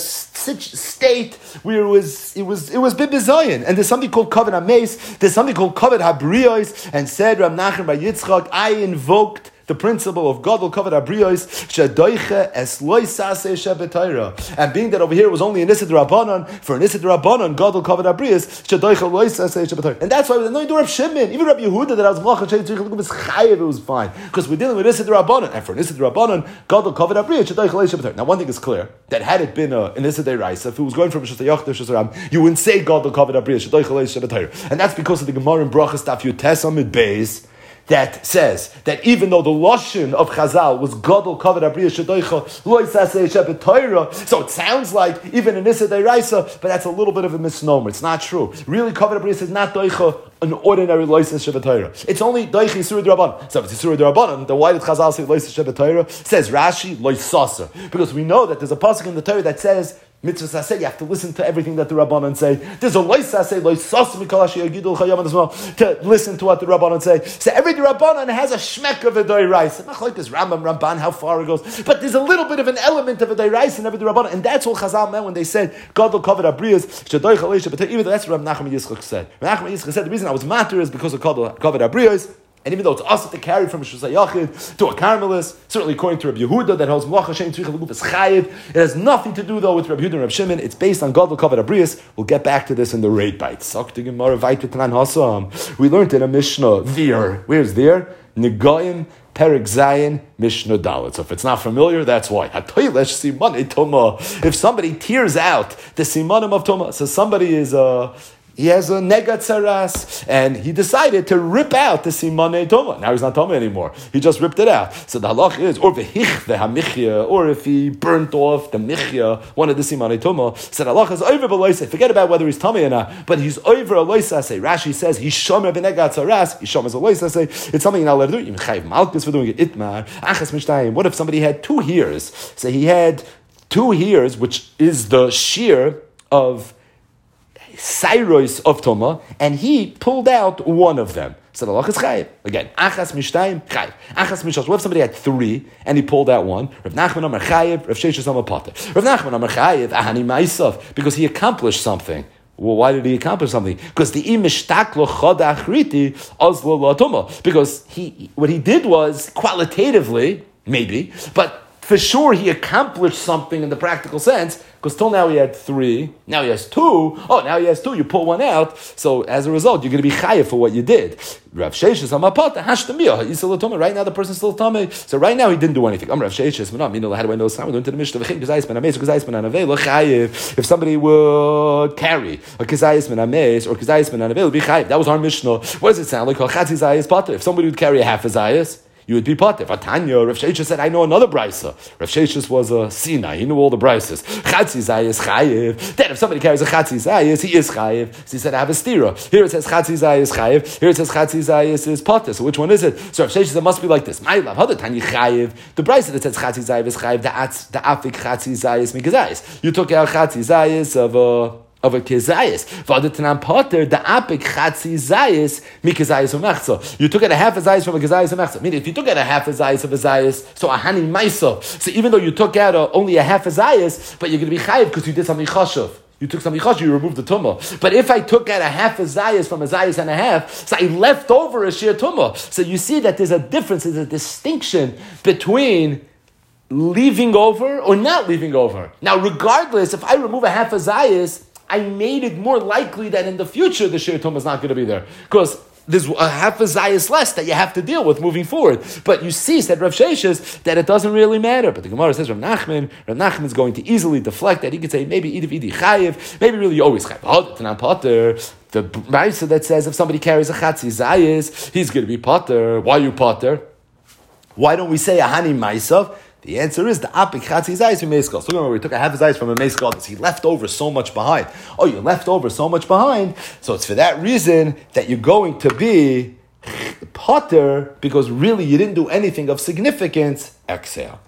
state where it was bibi zoyin, and there's something called kavod hameis. There's something called kavod habriyos, and said Rav Nachman bar Yitzchak, I invoked the principle of Gadol Kavod Habriyos Shadoiche Es Loi Saseh Shebetayra. And being that over here it was only an Issa D'Rabbanan, for an Issa D'Rabbanan, Gadol Kavod Habriyos Shadoiche Loi Saseh Shebetayra. And that's why no you do Reb Shimon, even Rabbi Yehuda that I was Malach Shei Tzricha L'Guf is Chayev, it was fine because we're dealing with Issa D'Rabbanan, and for an Issa D'Rabbanan, Gadol Kavod Habriyos Shadoiche Loi Shebetayra. Now one thing is clear, that had it been an Issa D'Raisa, if it was going from Rishus HaYachid to Rishus HaRabim, you wouldn't say Gadol Kavod Habriyos Shadoiche Loi Shebetayra. And that's because of the Gemara in Brachas Daf Yutes Amud Beis, that says that even though the lashon of Chazal was Gadol Kavod Habriyos Shadoicha Lo Saseh Shebetayra, so it sounds like even in Issa D'Raisa, but that's a little bit of a misnomer. It's not true. Really, Kavod Habriyos is not Doicha an ordinary Lo Saseh Shebetayra. It's only Doicha Yisur D'Rabbanan. So if it's Yisur D'Rabbanan, then why did Chazal say Lo Saseh Shebetayra? Says Rashi Lo Saseh, because we know that there's a pasuk in the Torah that says mitzvah saseh, you have to listen to everything that the Rabbanan say. There's a lois saseh, lois saseh mikalashi yagidul chayam as well, to listen to what the Rabbanan say. So every Rabbanan has a shmek of a doirais. Not like this Ramban, how far it goes. But there's a little bit of an element of a doirais in every Rabbanan. And that's what Chazal meant when they said, Gadol Kavod Habriyos, shadoich aleisha, but even that's what Rav Nachman Yitzchak said. Rav Nachman Yitzchak said, the reason I was matter is because of Gadol Kavod Habriyos. And even though it's also to carry from a Rishus HaYachid to a Carmelis, certainly according to Rabbi Yehuda, that holds Malacha Shein Tzricha L'Guf is Chayiv. It has nothing to do, though, with Rabbi Yehuda and Rabbi Shimon. It's based on Gadol Kavod Habriyos. We'll get back to this in the Reit Bites. We learned in a Mishnah, Vir. Where's Vir? Negayim Perik Zayin Mishnah Dalet. So if it's not familiar, that's why. If somebody tears out the Simanim of Toma, so somebody is he has a negat saras, and he decided to rip out the simane toma. Now he's not toma anymore. He just ripped it out. So the halach is, or v'hich v'hamichya, or if he burnt off the michya, one of the simane toma. So the halach is over b'loisei. Forget about whether he's toma or not, but he's over a loisase. Rashi says he's shomer b'negat saras. He's shomer as a loisase. It's something you're not allowed to do. You chayiv malchus for doing it. Itmar achas mishtayim. What if somebody had 2 hairs? So he had 2 hairs, which is the shear of Sairos of Toma, and he pulled out one of them. So the halach is chayiv. Again, achas mishtayim chayiv. Achas mishos. What if somebody had 3 and he pulled out one? Rav Nachman Amar chayiv. Rav Sheshes Amar pater. Rav Nachman Amar chayiv. Ahani ma'isov, because he accomplished something. Well, why did he accomplish something? Because the imishtak lo chod achriti azlo lo toma. Because what he did was qualitatively, maybe, but for sure he accomplished something in the practical sense, because till now he had 3, now he has 2. Oh, now he has 2, you pull one out, so as a result, you're going to be chayav for what you did. Rav Sheshes Amapata, Hashtamiyah, Yisrael Tomei. Right now the person's still Tomei. So right now he didn't do anything. Rav Sheshes, how do I know? We're going to the Mishnah. If somebody would carry a Kizayis Ben Ames or Kizayis Ben Anaveh, it would be chayav. That was our Mishnah. What does it sound like? If somebody would carry a half a Zayas, you would be potter. Vatanya, Rav Sheshes said, I know another brisa. Rav Sheshes was a Sinai. He knew all the brises. Chatzi zayis chayiv. Then if somebody carries a chatzi zayis, he is chayiv. So he said, I have a stira. Here it says chatzi zayis chayiv. Here it says chatzi zayis is potter. So which one is it? So Rav Sheshes said, it must be like this. My love, how the tanya chayiv? The brisa that says chatzi zayis is chayiv. The afik chatzi zayis mikazayis. You took out chatzi zayis of a kezayis. V'adatanam potter, the apik chatzi zayis mikazayis umechza. You took out a half a zayis from a kezayis umechza. Meaning, if you took out a half a zayis of a zayis, so a hani maiso. So even though you took out only a half a zayis, but you're going to be chayiv because you did something chashuv. You took something chashuv, you removed the tumah. But if I took out a half a zayis from a zayis and a half, so I left over a shir tumah. So you see that there's a difference, there's a distinction between leaving over or not leaving over. Now, regardless, if I remove a half a zayis, I made it more likely that in the future the shir tumah is not going to be there. Because there's a half a zayis less that you have to deal with moving forward. But you see, said Rav Sheshes, that it doesn't really matter. But the Gemara says Rav Nachman is going to easily deflect that. He could say, maybe idi chayiv, maybe really always chayiv. The brisa that says if somebody carries a chatzi zayis, he's going to be potter. Why are you potter? Why don't we say a hani maisav? The answer is the apik chatzi zayis from meiskal. So remember, we took a half a zayis from a meiskal. He left over so much behind. Oh, you left over so much behind. So it's for that reason that you're going to be potter because really you didn't do anything of significance. Exhale.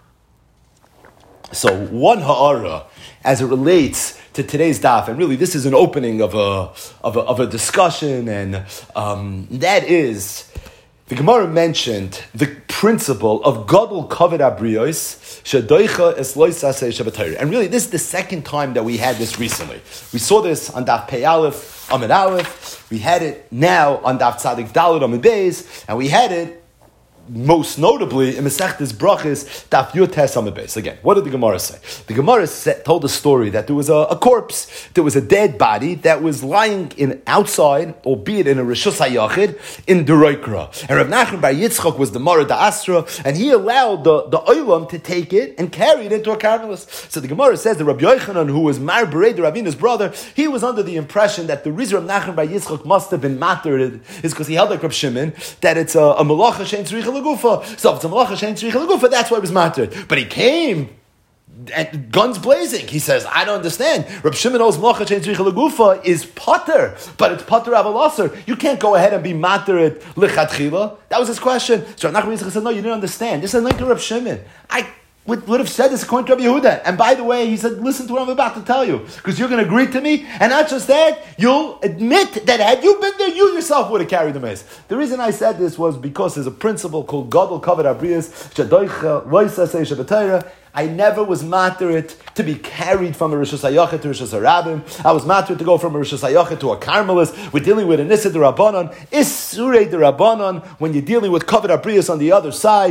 So one ha'ara as it relates to today's daf, and really this is an opening of a discussion, and that is. The Gemara mentioned the principle of Gadol Kavod Abriyos Shadoicha Es Lo Saseh Shabbatayr. And really, this is the second time that we had this recently. We saw this on Daf Pei Aleph, Amid Aleph. We had it now on Daf Tzadik Daled, Amid Beis. And we had it most notably in Masechtas Brachos, Daf Yud Tes Amid Beis. Again, what did the Gemara say? The Gemara told a story that there was a corpse, there was a dead body that was lying outside, albeit in a Rishus HaYachid, in the Roikra. And Rav Nachman Bar Yitzchak was the Mara da Asra, and he allowed the Olam to take it and carry it into a Carmelist. So the Gemara says that Rabbi Yochanan, who was Mar Berei, the Ravina's brother, he was under the impression that the reason Rav Nachman Bar Yitzchak must have been matter is because he held like Rav Shimon, that it's a malacha shein tzricha l'gufa. So if it's a malacha shein tzricha l'gufa, that's why it was matter. But he came and guns blazing. He says, I don't understand. Reb Shimon knows malacha shein tzricha l'gufa is potter, but it's potter avalaser. You can't go ahead and be matter it lichatchila. That was his question. So Nachman Yitzchak said, no, you didn't understand. This is like Reb Shimon. I would have said this according to Rabbi Yehuda. And by the way, he said, listen to what I'm about to tell you, because you're going to agree to me, and not just that, you'll admit that had you been there, you yourself would have carried the mace. The reason I said this was because there's a principle called Gadol Kavod Abriyos Shadoicha Lo Saseh Shabbatayra. I never was materit to be carried from a Rishus HaYachid to Rishus HaRabim. I was materit to go from a Rishus HaYachid to a Carmelist. We're dealing with an Issa D'Rabbanan. Isurei D'Rabbanan, when you're dealing with Kavod Abriyos on the other side,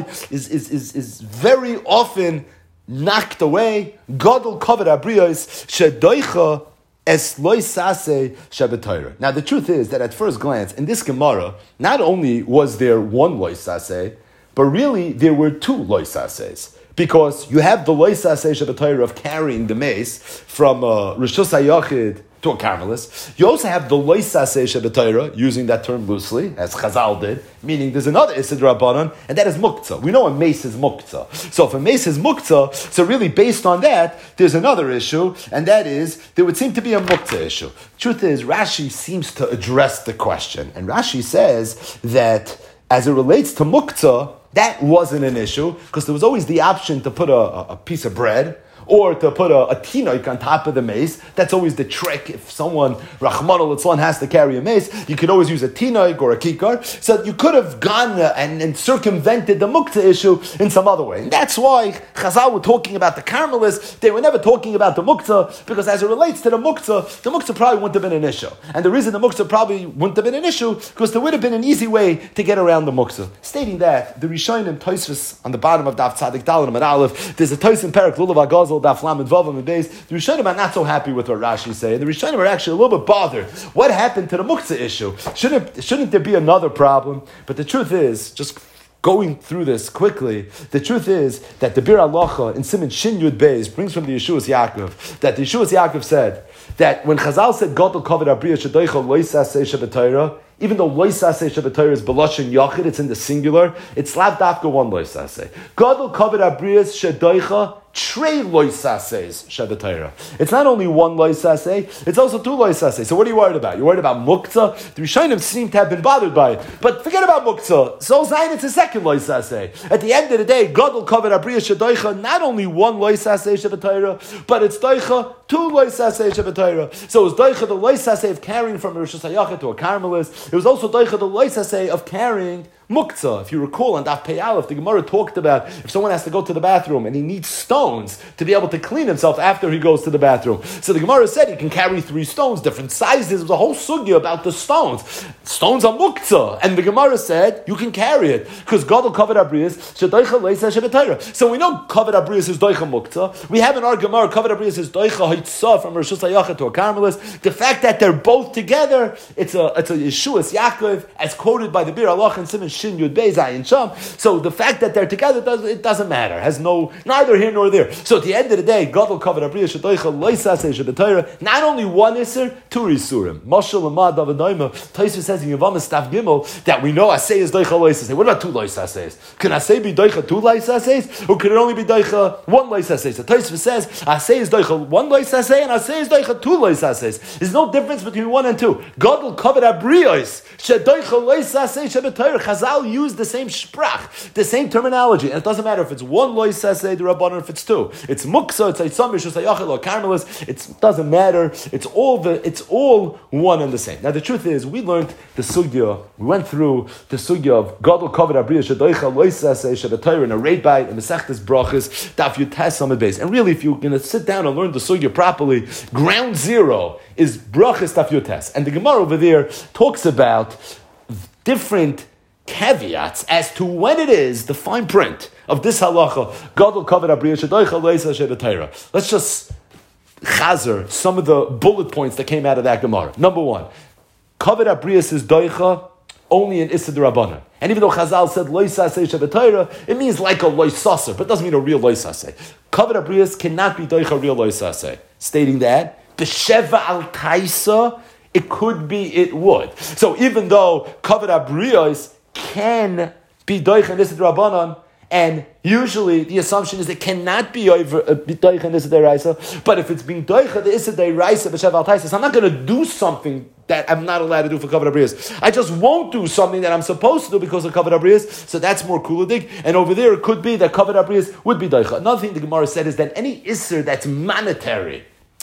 is very often knocked away. Gadol Kavod Abriyos Shadoicha Es Lo Saseh Shabbatayra. Now the truth is that at first glance, in this Gemara, not only was there one Lo Saseh, but really there were two Lo Sasehs. Because you have the Lo Saseh Shabbatayra of carrying the mace from Rishus HaYachid to a Carmelist. You also have the Lo Saseh Shabbatayra, using that term loosely, as Chazal did, meaning there's another Issa D'Rabbanan, and that is Muktzah. We know a mace is Muktzah. So if a mace is Muktzah, so really based on that, there's another issue, and that is, there would seem to be a Muktzah issue. Truth is, Rashi seems to address the question, and Rashi says that as it relates to Muktzah, that wasn't an issue, because there was always the option to put a piece of bread or to put a tinoik on top of the mace. That's always the trick. If someone, Rahman al-Islan, has to carry a mace, you could always use a tinoik or a kikar. So you could have gone and circumvented the muktzah issue in some other way. And that's why Chazal were talking about the Carmelists. They were never talking about the muktzah, because as it relates to the muktzah probably wouldn't have been an issue. And the reason the muktzah probably wouldn't have been an issue, because there would have been an easy way to get around the muktzah. Stating that, the Rishonim Tosfos on the bottom of Daf Tzadik Daled Amud Aleph, there's a Tosin Perek Lulav HaGazel Daf Lamed Vav Amud Beis. The Rishonim are not so happy with what Rashi say, and the Rishonim are actually a little bit bothered. What happened to the muktzah issue? Shouldn't there be another problem? But the truth is, just going through this quickly, the truth is that the Bir Halacha in Siman Shin Yud Beis brings from the Yeshuas Yaakov, that the Yeshuas Yaakov said that when Chazal said Gadol Kavod Abriyos Shadoicha Lo Saseh Shabbatayra, even though loisase shabbatayra is beloshin yachid, it's in the singular, it's lav dafka one loisase. Gadol kavod abrius shedoicha trey loisases shabbatayra. It's not only one loisase, it's also two loisase. So what are you worried about? You're worried about muktzah? The Rishonim seem to have been bothered by it. But forget about muktzah. So zayin, it's a second loisase. At the end of the day, Gadol kavod abrius shedoicha, not only one loisase shabbatayra, but it's doicha two loisase shabbatayra. So it was doicha the loisase of carrying from a Rosh Hashanah to a Carmelist. It was also doicha the loisase of carrying muktzah. If you recall, on Daf Pei Aleph, the Gemara talked about if someone has to go to the bathroom and he needs stones to be able to clean himself after he goes to the bathroom. So the Gemara said he can carry 3 stones, different sizes. There was a whole sugya about the stones. Stones are muktzah. And the Gemara said you can carry it because Gadol kavod abrius shedoicha leisa shabbatayra. So we know kavod abrius is doicha muktzah. We have in our Gemara kavod abrius is doicha haitzah from Rosh Hashanah to a Carmelist. The fact that they're both together, it's a Yeshuas Yaakov as quoted by the Bir Allah and Simon Shin Yud Beis Ayin Sham. So the fact that they're together doesn't matter. Has neither here nor there. So at the end of the day, Gadol kavod abrius shedoicha leisa shabbatayra. Not only one iser, 2 isurim. Mashal Amad David Naima. Taisva says in Yevamos Stav Gimel that we know Asay is doicha leisa. What about 2 leisa? Can Asay be doicha 2 leisa, or can it only be doicha 1 leisa? So Taisva says Asay is doicha 1 leisa and Asay is doicha 2 leisa. There's no difference between 1 and 2. Gadol kavod abrius shedoicha leisa shabbatayra. Chazal use the same sprach, the same terminology, and it doesn't matter if it's 1 leisa the rabbanon or if it's 2. It's muksa, it's aitzam, it's ayachel or carmelist. It doesn't matter. It's all one and the same. Now the truth is, we learned the sugya. We went through the sugya of Gadol kavod abrius shedoicha leisa shabbatayra in a raid bite in Masechtas Brachos Daf Yutes Amud Beis. And really, if you're going to sit down and learn the sugya properly, ground zero is Brachos Daf Yutes, and the Gemara over there talks about different caveats as to when it is the fine print of this halacha. Gadol kavod abrius shedoicha leisa shabbatayra. Let's just chazer some of the bullet points that came out of that Gemara. Number 1, kavod abrius is doicha only in Issa D'Rabbanan. And even though Chazal said loisase shabbatayra, it means like a loisaser, but it doesn't mean a real loisase. Kavod abrius cannot be doicha real loisase. Stating that b'sheva al taisa, it could be, it would. So even though kavod abrius can be doicha in Issa D'Rabbanan, and usually the assumption is it cannot be doicha in Issa D'Oraisa, but if it's being doicha the Issa D'Oraisa b'shev al taisa, so I'm not going to do something that I'm not allowed to do for kavod abrius. I just won't do something that I'm supposed to do because of kavod abrius. So that's more kuladik. And over there it could be that kavod abrius would be doicha. Another thing the Gemara said is that any isser that's monetary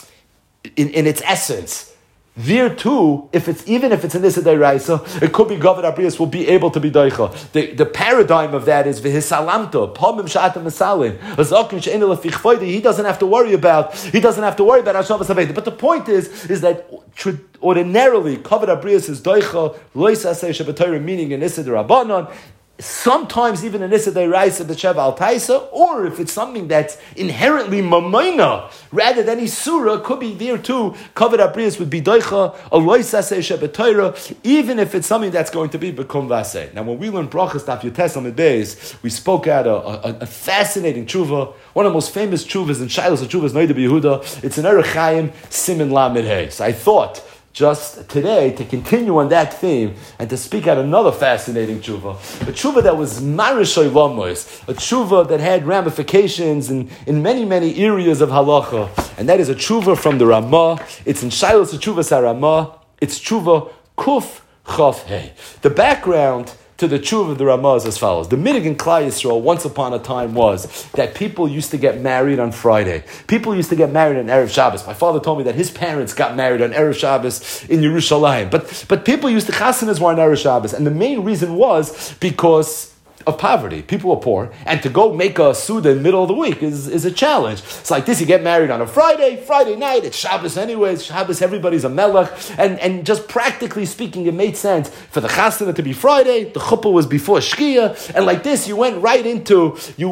in its essence, there too, even if it's in this D'Oraisa, it could be Gavad Abrius will be able to be Doicha. The paradigm of that is V'hisalamto, Pomim Sha'atam Masalim, Azakim She'enu Lefich Foide. He doesn't have to worry about Hashavas Haveda. But the point is that ordinarily Gavad Abrius is Doicha, Lois Aseh Shabbatayra, meaning in Issa D'Rabbanan. Sometimes even in Issa D'Oraisa b'Sheva al Taisa, or if it's something that's inherently mamayna rather than Isura, could be there too. Kavod abrius would be doicha a lois aseh shabbatayra, even if it's something that's going to be bekum vaseh. Now, when we learn brachas Daf Yutes Amud Beis, we spoke out a fascinating tshuva, one of the most famous tshuvas in Shilos Tshuvas Noida B'Yehuda. It's an Erech Chaim Simin Lamed Hey. So I thought, just today, to continue on that theme and to speak out another fascinating tshuva, a tshuva that was marishoy lamos, a tshuva that had ramifications in many, many areas of halacha, and that is a tshuva from the Ramah. It's in Shilos Tshuvas HaRamah. It's tshuva Kuf Chaf Hey. The background to the tshuva of the Ramah is as follows. The minhag in Klal Yisrael once upon a time was that people used to get married on Friday. People used to get married on Erev Shabbos. My father told me that his parents got married on Erev Shabbos in Yerushalayim. But people used to, chasanas were on Erev Shabbos. And the main reason was because of poverty. People were poor, and to go make a suda in the middle of the week is a challenge. It's like this: you get married on a Friday night, it's Shabbos anyways. Shabbos, everybody's a melech, and just practically speaking, it made sense for the chasana to be Friday. The chuppah was before Shkia, and like this, you went right into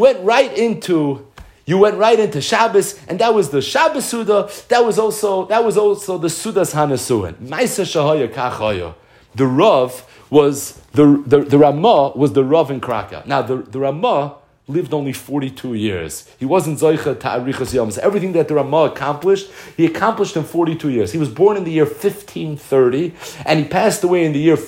Shabbos, and that was the Shabbos Suda. That was also the Sudas Hanasuin. Ma'aser Shahaya Kachaya. The Rav was the Ramah was the Rav in Krakow. Now the Ramah lived only 42 years. He wasn't Zoicha Ta'arichas Yom. Everything that the Ramah accomplished, he accomplished in 42 years. He was born in the year 1530, and he passed away in the year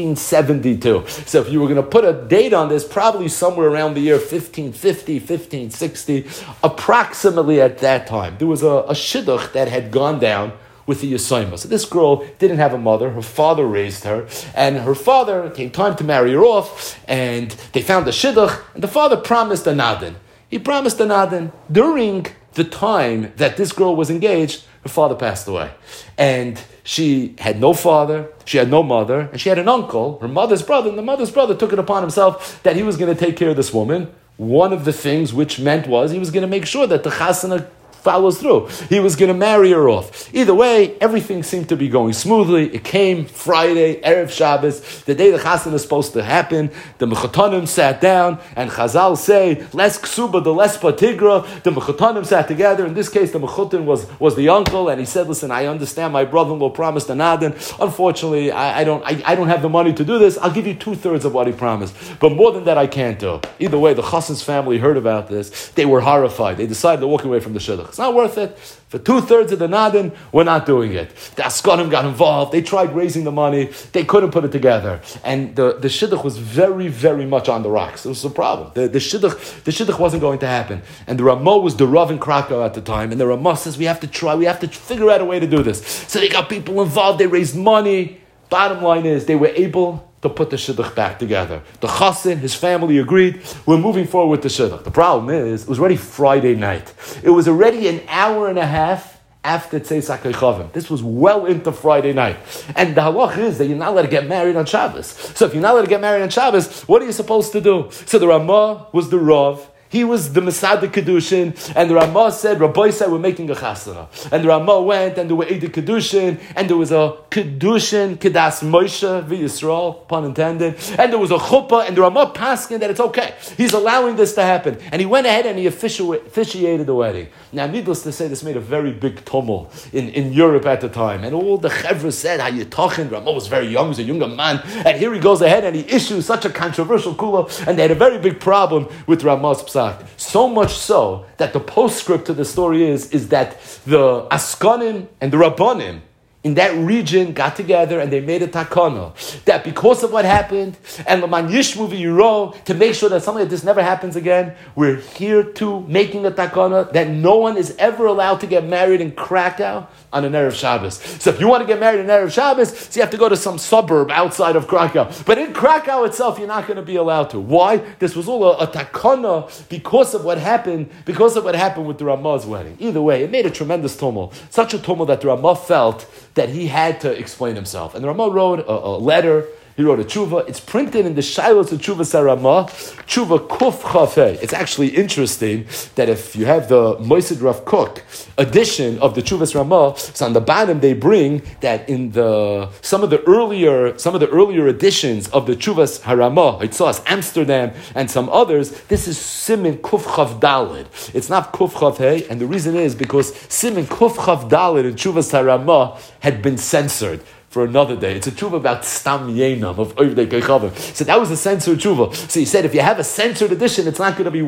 1572. So if you were going to put a date on this, probably somewhere around the year 1550, 1560, approximately at that time. There was a shidduch that had gone down with the Yesayma. So this girl didn't have a mother. Her father raised her. And her father, it came time to marry her off, and they found a shidduch, and the father promised a nadin. He promised a nadin. During the time that this girl was engaged, her father passed away. And she had no father, she had no mother, and she had an uncle, her mother's brother, and the mother's brother took it upon himself that he was going to take care of this woman. One of the things which meant was he was going to make sure that the chasana follows through. He was going to marry her off. Either way, everything seemed to be going smoothly. It came Friday, Erev Shabbos, the day the chasana is supposed to happen. The mechatanim sat down, and Chazal say, less ksuba, the less patigra. The mechatanim sat together. In this case, the mechatan was the uncle, and he said, listen, I understand my brother-in-law promised a nadin. Unfortunately, I don't have the money to do this. I'll give you 2/3 of what he promised. But more than that, I can't do. Either way, the chassan's family heard about this. They were horrified. They decided to walk away from the shidduch. It's not worth it. For 2/3 of the nadin, we're not doing it. The Askanim got involved. They tried raising the money. They couldn't put it together. And the shidduch was very, very much on the rocks. It was a problem. The shidduch wasn't going to happen. And the Ramah was the Rav in Krakow at the time. And the Ramah says, we have to figure out a way to do this. So they got people involved. They raised money. Bottom line is, they were able to put the shidduch back together. The chassan, his family agreed, we're moving forward with the shidduch. The problem is, it was already Friday night. It was already an hour and a half after Tzeis HaKochavim. This was well into Friday night. And the halach is that you're not allowed to get married on Shabbos. So if you're not allowed to get married on Shabbos, what are you supposed to do? So the Ramah was the Rav. He was the Masada Kedushin, and the Ramah said, Rabbi said, we're making a chasana. And the Ramah went, and there were Eid Kedushin, and there was a Kedushin, Kedas Moshe, V'Yisrael, pun intended, and there was a chuppah, and the Ramah paskin that it's okay. He's allowing this to happen. And he went ahead and he officiated the wedding. Now, needless to say, this made a very big tumult in Europe at the time. And all the chevra said, how you talking? Ramah was very young, he was a younger man. And here he goes ahead and he issues such a controversial kula, and they had a very big problem with Ramah's psak. So much so that the postscript to the story is that the Askanim and the Rabbanim in that region got together and they made a takana that because of what happened and L'man Yishmu v'yiro, to make sure that something like this never happens again, we're here to making a takana that no one is ever allowed to get married in Krakow on an Erev Shabbos. So if you want to get married on Erev Shabbos, so you have to go to some suburb outside of Krakow. But in Krakow itself, you're not going to be allowed to. Why? This was all a takana because of what happened with the Ramah's wedding. Either way, it made a tremendous tumult. Such a tumult that the Ramah felt that he had to explain himself. And the Ramah wrote a letter. He wrote a tshuva. It's printed in the Shilos of Tshuva Saramah, Tshuva Kuf Chafei. It's actually interesting that if you have the Moisid Rav Kook edition of the Tshuva Saramah, so on the bottom they bring that in some of the earlier editions of the Tshuva Haramah, Hitzos Amsterdam and some others, this is Simin Kuf Chav Dalid. It's not Kuf Chafei, and the reason is because Simin Kuf Chav Dalid in Tshuva Saramah had been censored for another day. It's a tshuva about Stam Yenam of Oivdei Kechavim. So that was a censored tshuva. So he said if you have a censored edition, it's not going to be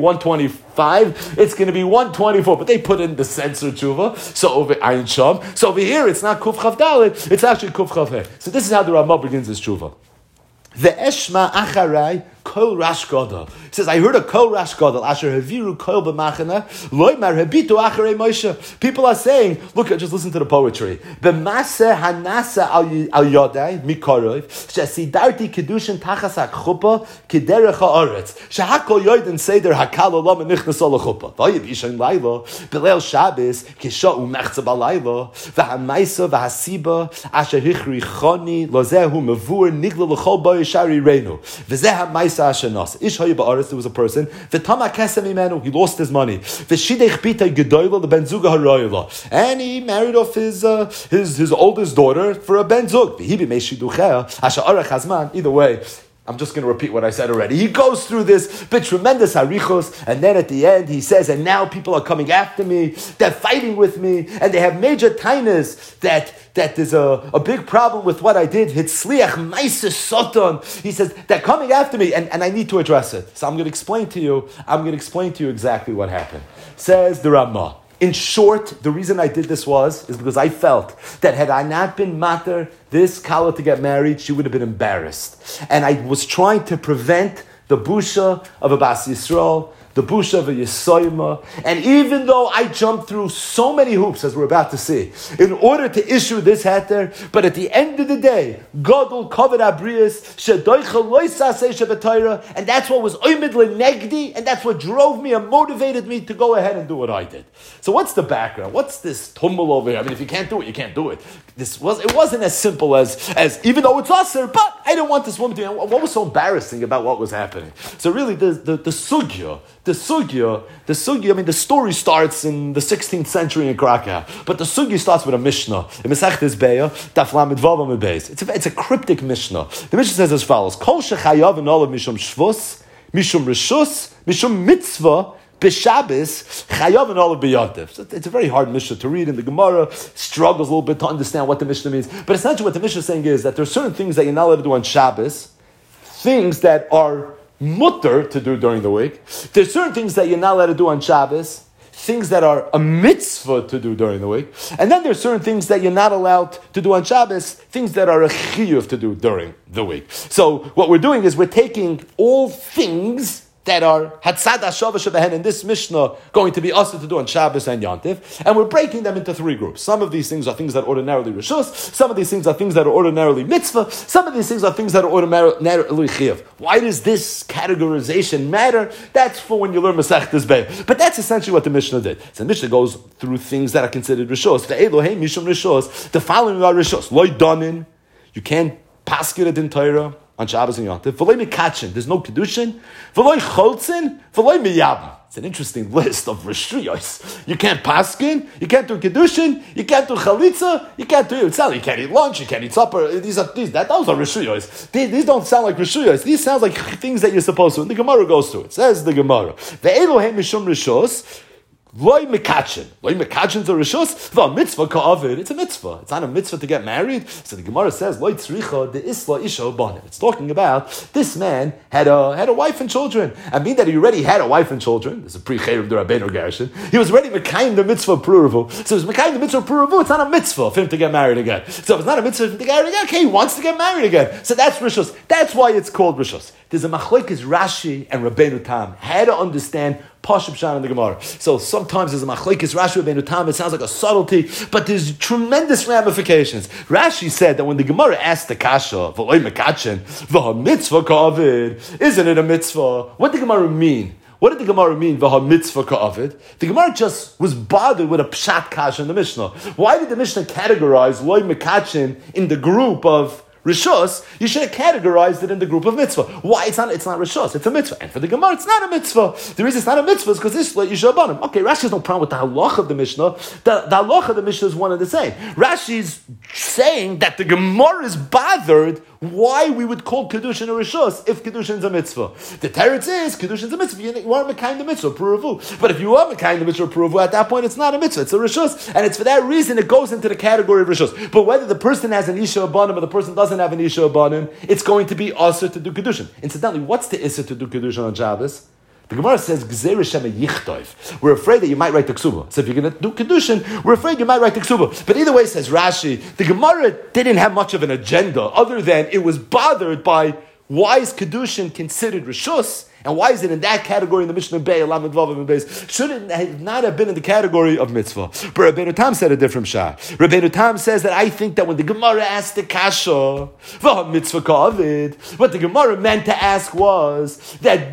125, it's going to be 124. But they put in the censored tshuva. So over Ayin Sham. So over here, it's not Kuf Chav Dalet, it's actually Kuf Chav He. So this is how the Ramah begins his tshuva. The Eshma Acharai Kol Rash Gadol. He says, I heard a Kol Rash Gadol. Asher Haviru Kol B'Machana Loimar Habitu Acharei Moshe. People are saying, look, just listen to the poetry. B'Maseh Hanasa Al Yodai Mikorov Shesidarti Kedushin Tachas HaChuppah Kederech HaOretz Shehakol Yoden Seder Hakal Olam Nichnas Ol HaChuppah V'Oyev Yishayin Laila B'Leil Shabbos Kisha U'Mechza B'Layla V'Hamaisa V'Hasiba Asher Hichri Choni Lozehu Mevur Nigla L'Chol Boy Shari Reinu V'Zeh Hamaisa Ashenas. Ish Hayu Ba'aretz, there was a person. V'Tama Kesem Imenu, he lost his money. V'Shidech Bita Gedoyla the Ben Zuga Haroyla, and he married off his oldest daughter for a Ben Zug. V'Hibi Meishiduchea Asher Arach Hazman. Either way, I'm just going to repeat what I said already. He goes through this bit tremendous harichos, and then at the end he says, and now people are coming after me, they're fighting with me, and they have major tainas that there's a big problem with what I did. Hitzliach meises soton. He says, they're coming after me, and I need to address it. So I'm going to explain to you exactly what happened. Says the Ramah. In short, the reason I did this is because I felt that had I not been mater this Kala to get married, she would have been embarrassed. And I was trying to prevent the busha of a Bas Yisrael, the busha of a Yisoyma. And even though I jumped through so many hoops, as we're about to see, in order to issue this heter, but at the end of the day, Godul Kovid Abrius, Shedoicha Loisase Shabbatayra, and that's what was Oimid Lenegdi, and that's what drove me and motivated me to go ahead and do what I did. So what's the background? What's this tumble over here? I mean, if you can't do it, you can't do it. It wasn't as simple as even though it's usher, but I didn't want this woman to. What was so embarrassing about what was happening? So really, the sugya. I mean, the story starts in the 16th century in Krakow, but the sugya starts with a Mishnah. In Masechtes Beya, Daf Lamed Vav Amud Beis. It's a cryptic Mishnah. The Mishnah says as follows: Kol shechayav and olav mishum shvus, mishum rishus, mishum mitzvah. B'Shabbos, chayav and olav b'yantiv. So it's a very hard Mishnah to read, and the Gemara struggles a little bit to understand what the Mishnah means. But essentially what the Mishnah is saying is that there are certain things that you're not allowed to do on Shabbos, things that are mutter to do during the week. There's certain things that you're not allowed to do on Shabbos, things that are a mitzvah to do during the week. And then there's certain things that you're not allowed to do on Shabbos, things that are a chiyuv to do during the week. So what we're doing is we're taking all things that are Hatzad HaShavah Shebehen in this Mishnah going to be also to do on Shabbos and Yantiv, and we're breaking them into three groups. Some of these things are things that are ordinarily Rishus, some of these things are things that are ordinarily Mitzvah, some of these things are things that are ordinarily Chiyuv. Why does this categorization matter? That's for when you learn Masechtes Beis. But that's essentially what the Mishnah did. So the Mishnah goes through things that are considered Rishus. The Elohim Mishum Rishus, the following are Rishus. Loi Danin, you can't paskir it in Torah on Shabbos and Yantiv. V'loi Mikachin, there's no Kedushin. V'loi Cholzin, v'loi Miyabim. It's an interesting list of Rishriyos. You can't paskin, you can't do Kedushin, you can't do Chalitza, you can't do Yitzhak, you can't eat lunch, you can't eat supper. Those are Rishriyos. These don't sound like Rishriyos. These sound like things that you're supposed to. And the Gemara goes through it. Says the Gemara. Ve'elohei mishum Rishos, Loi Mekachin. Loi Mekachin's a rishus. The mitzvah ka'avid. It's a mitzvah. It's not a mitzvah to get married. So the Gemara says, Loi tzricha de isla isha banim. It's talking about this man had a wife and children. I mean that he already had a wife and children. This is a pre-Cherev de Rabbeinu Gershon. He was already mekayim the mitzvah pruruvu. So it's mekayim the mitzvah pruruvu. It's not a mitzvah for him to get married again. So if it's not a mitzvah for him to get married again, okay, he wants to get married again. So that's rishus. That's why it's called rishus. There's a machlokes Rashi and Rabbeinu Tam. How to understand Pashup Shan in the Gemara. So sometimes there's a machlokes Rashi Rabbeinu Tam. It sounds like a subtlety, but there's tremendous ramifications. Rashi said that when the Gemara asked the kasha, "V'loy mekachin, v'ha mitzvah ka'avid," isn't it a mitzvah? What did the Gemara mean? What did the Gemara mean, v'ha mitzvah ka'avid? The Gemara just was bothered with a pshat kasha in the Mishnah. Why did the Mishnah categorize loy mekachin in the group of Rishus? You should have categorized it in the group of mitzvah. Why? It's not Rishus, it's a mitzvah. And for the Gemara, it's not a mitzvah. The reason it's not a mitzvah is because this is Yisha Abanim. Okay, Rashi has no problem with the halach of the Mishnah. The halach of the Mishnah is one and the same. Rashi's saying that the Gemara is bothered why we would call Kedushin a Rishus if Kedushin is a mitzvah. The teretz is Kedushin is a mitzvah. You are Mekayim the mitzvah, Puravu. But if you are Mekayim the mitzvah, Puravu, at that point it's not a mitzvah, it's a Rishus. And it's for that reason it goes into the category of Rishus. But whether the person has an Isha Abanim or the person doesn't have an Isha Abanim, it's going to be Asr to do Kedushin. Incidentally, what's the Isra to do Kedushin on Shabbos? The Gemara says, Gzeir Shema Yichtov. We're afraid that you might write the Ksuba. So if you're going to do Kedushin, we're afraid you might write the Ksuba. But either way, says Rashi, the Gemara didn't have much of an agenda other than it was bothered by why is Kedushin considered Rishus, and why is it in that category in the Mishnah Bay, Lamed Vav and Beis? Should it not have been in the category of mitzvah? But Rabbeinu Tam said a different shah. Rabbeinu Tam says that I think that when the Gemara asked the kasha, mitzvah ka'avid, what the Gemara meant to ask was that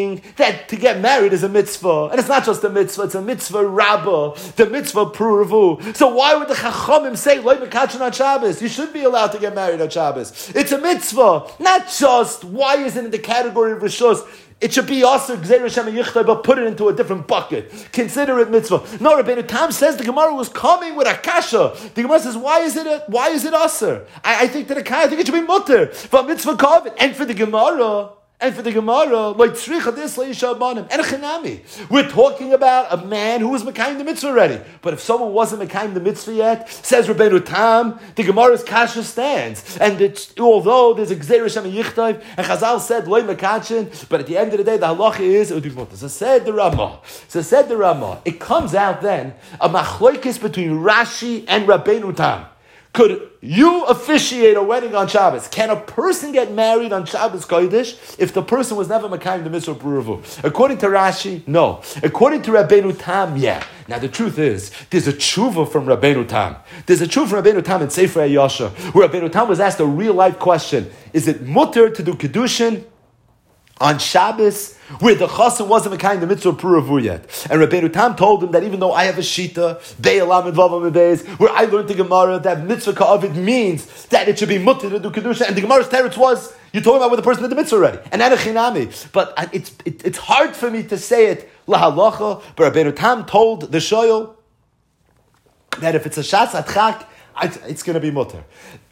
to get married is a mitzvah. And it's not just a mitzvah, it's a mitzvah rabbah, the mitzvah pruruvu. So why would the Chachamim say, Loi mekachin on Shabbos? You should be allowed to get married on Shabbos. It's a mitzvah. Not just, why is it in the category of Rishos? It should be also Gzeira Shema Yichtai, but put it into a different bucket. Consider it mitzvah. No, Rabbeinu Tam says the Gemara was coming with a kasha. The Gemara says, why is it aser? I think that I think it should be mutter. For mitzvah kavod. And for the Gemara, like tzricha this leisha abanim and a chinami. We're talking about a man who was mekayim the mitzvah already. But if someone wasn't mekayim the mitzvah yet, says Rabbeinu Tam, the Gemara's kasha stands. And although there's a gzeira shema yichtayv, and Chazal said loy mekachin, but at the end of the day, the halacha is it would be mutter. So said the Ramah. It comes out then a machloikis between Rashi and Rabbeinu Tam. Could you officiate a wedding on Shabbos? Can a person get married on Shabbos Kodesh if the person was never Makayim the Mitzvah Puravu? According to Rashi, no. According to Rabbeinu Tam, yeah. Now the truth is, there's a tshuva from Rabbeinu Tam. There's a tshuva from Rabbeinu Tam in Sefer HaYashar, where Rabbeinu Tam was asked a real-life question. Is it mutter to do Kedushin on Shabbos, where the chassan wasn't mekayim the mitzvah puravu yet? And Rabbeinu Tam told him that even though I have a shita, where I learned the Gemara that mitzvah ka'avid means that it should be mutter to do kedusha, and the Gemara's teretz was you're talking about with the person did the mitzvah already, and not a chinami. But it's hard for me to say it lahalacha. But Rabbeinu Tam told the shoyel that if it's a shas atchak, it's going to be mutter.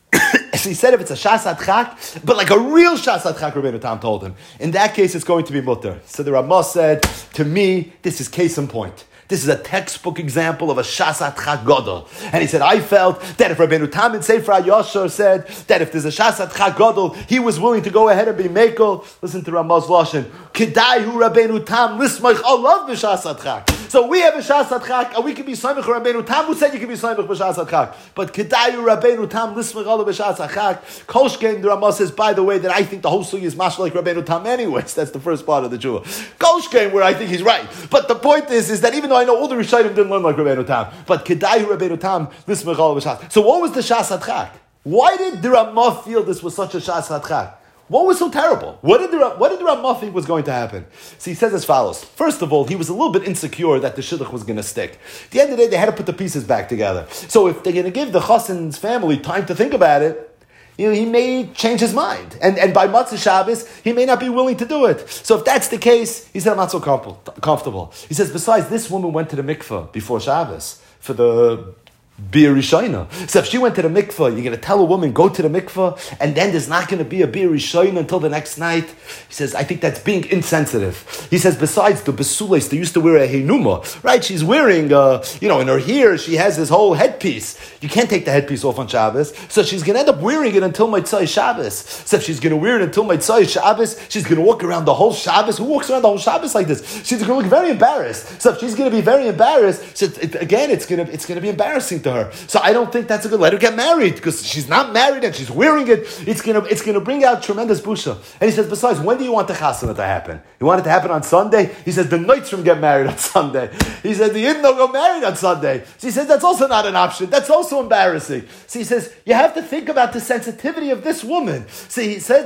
So he said if it's a shas adchak, but like a real shas adchak, Rabbeinu Tam told him, in that case it's going to be mutter. So the Ramah said, to me, this is case in point. This is a textbook example of a shas adchak gadol. And he said, I felt that if Rabbeinu Tam in Sefer HaYashar said that if there's a shas adchak gadol, he was willing to go ahead and be mekel. Listen to Ramah's lashon. Kedai hu Rabbeinu Tam lismach alav b'shas adchak. So we have a shas adchak, and we can be soymech Rabbeinu Tam, who said you can be soymech b'shas adchak. But kedai hu Rabbeinu Tam lismach alav b'shas adchak. Kolshkein, the Ramah says, by the way, that I think the whole sugi is mashal like Rabbeinu Tam anyways. That's the first part of the Jewah. Kolshkein, where I think he's right. But the point is that even though I know all the Rishayim didn't learn like Rabbeinu Tam, but kedai hu Rabbeinu Tam lismach alav b'shas. So what was the shas adchak? Why did the Ramah feel this was such a shas adchak? What was so terrible? What did the Ramah think was going to happen? So he says as follows. First of all, he was a little bit insecure that the shidduch was going to stick. At the end of the day, they had to put the pieces back together. So if they're going to give the chassan's family time to think about it, he may change his mind. And by Matzah Shabbos, he may not be willing to do it. So if that's the case, he said, I'm not so comfortable. He says, besides, this woman went to the mikveh before Shabbos for the Bir Rishayna. So if she went to the mikveh, you're going to tell a woman, go to the mikveh, and then there's not going to be a Bir Rishayna until the next night. He says, I think that's being insensitive. He says, besides the Besules, they used to wear a Heinuma, right? She's wearing, in her hair, she has this whole headpiece. You can't take the headpiece off on Shabbos. So she's going to end up wearing it until Motzei Shabbos. So if she's going to wear it until Motzei Shabbos, she's going to walk around the whole Shabbos. Who walks around the whole Shabbos like this? She's going to look very embarrassed. So if she's going to be very embarrassed, so it's going to be embarrassing to her. So I don't think that's a good. Let her get married because she's not married and she's wearing it. It's gonna bring out tremendous busha. And he says, besides, when do you want the chasana to happen? You want it to happen on Sunday? He says the Noitzrim get married on Sunday. He says the Yidden don't go married on Sunday. So he says that's also not an option. That's also embarrassing. So he says you have to think about the sensitivity of this woman. So he said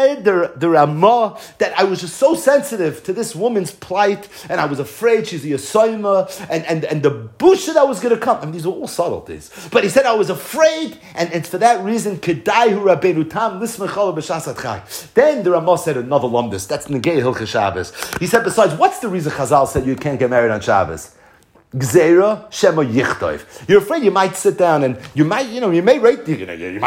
the Ramah that I was just so sensitive to this woman's plight and I was afraid she's a Yosoima and the busha that was going to come. I mean, these are all subtleties. But he said, I was afraid, and it's for that reason, Kedai hu Rabbeinu Tam lismechol b'shas adchak. Then the Ramah said another lumdus. That's Negei Hilchah Shabbos. He said, besides, what's the reason Chazal said you can't get married on Shabbos? Gzeira shema yichtov. You're afraid you might sit down and you might write the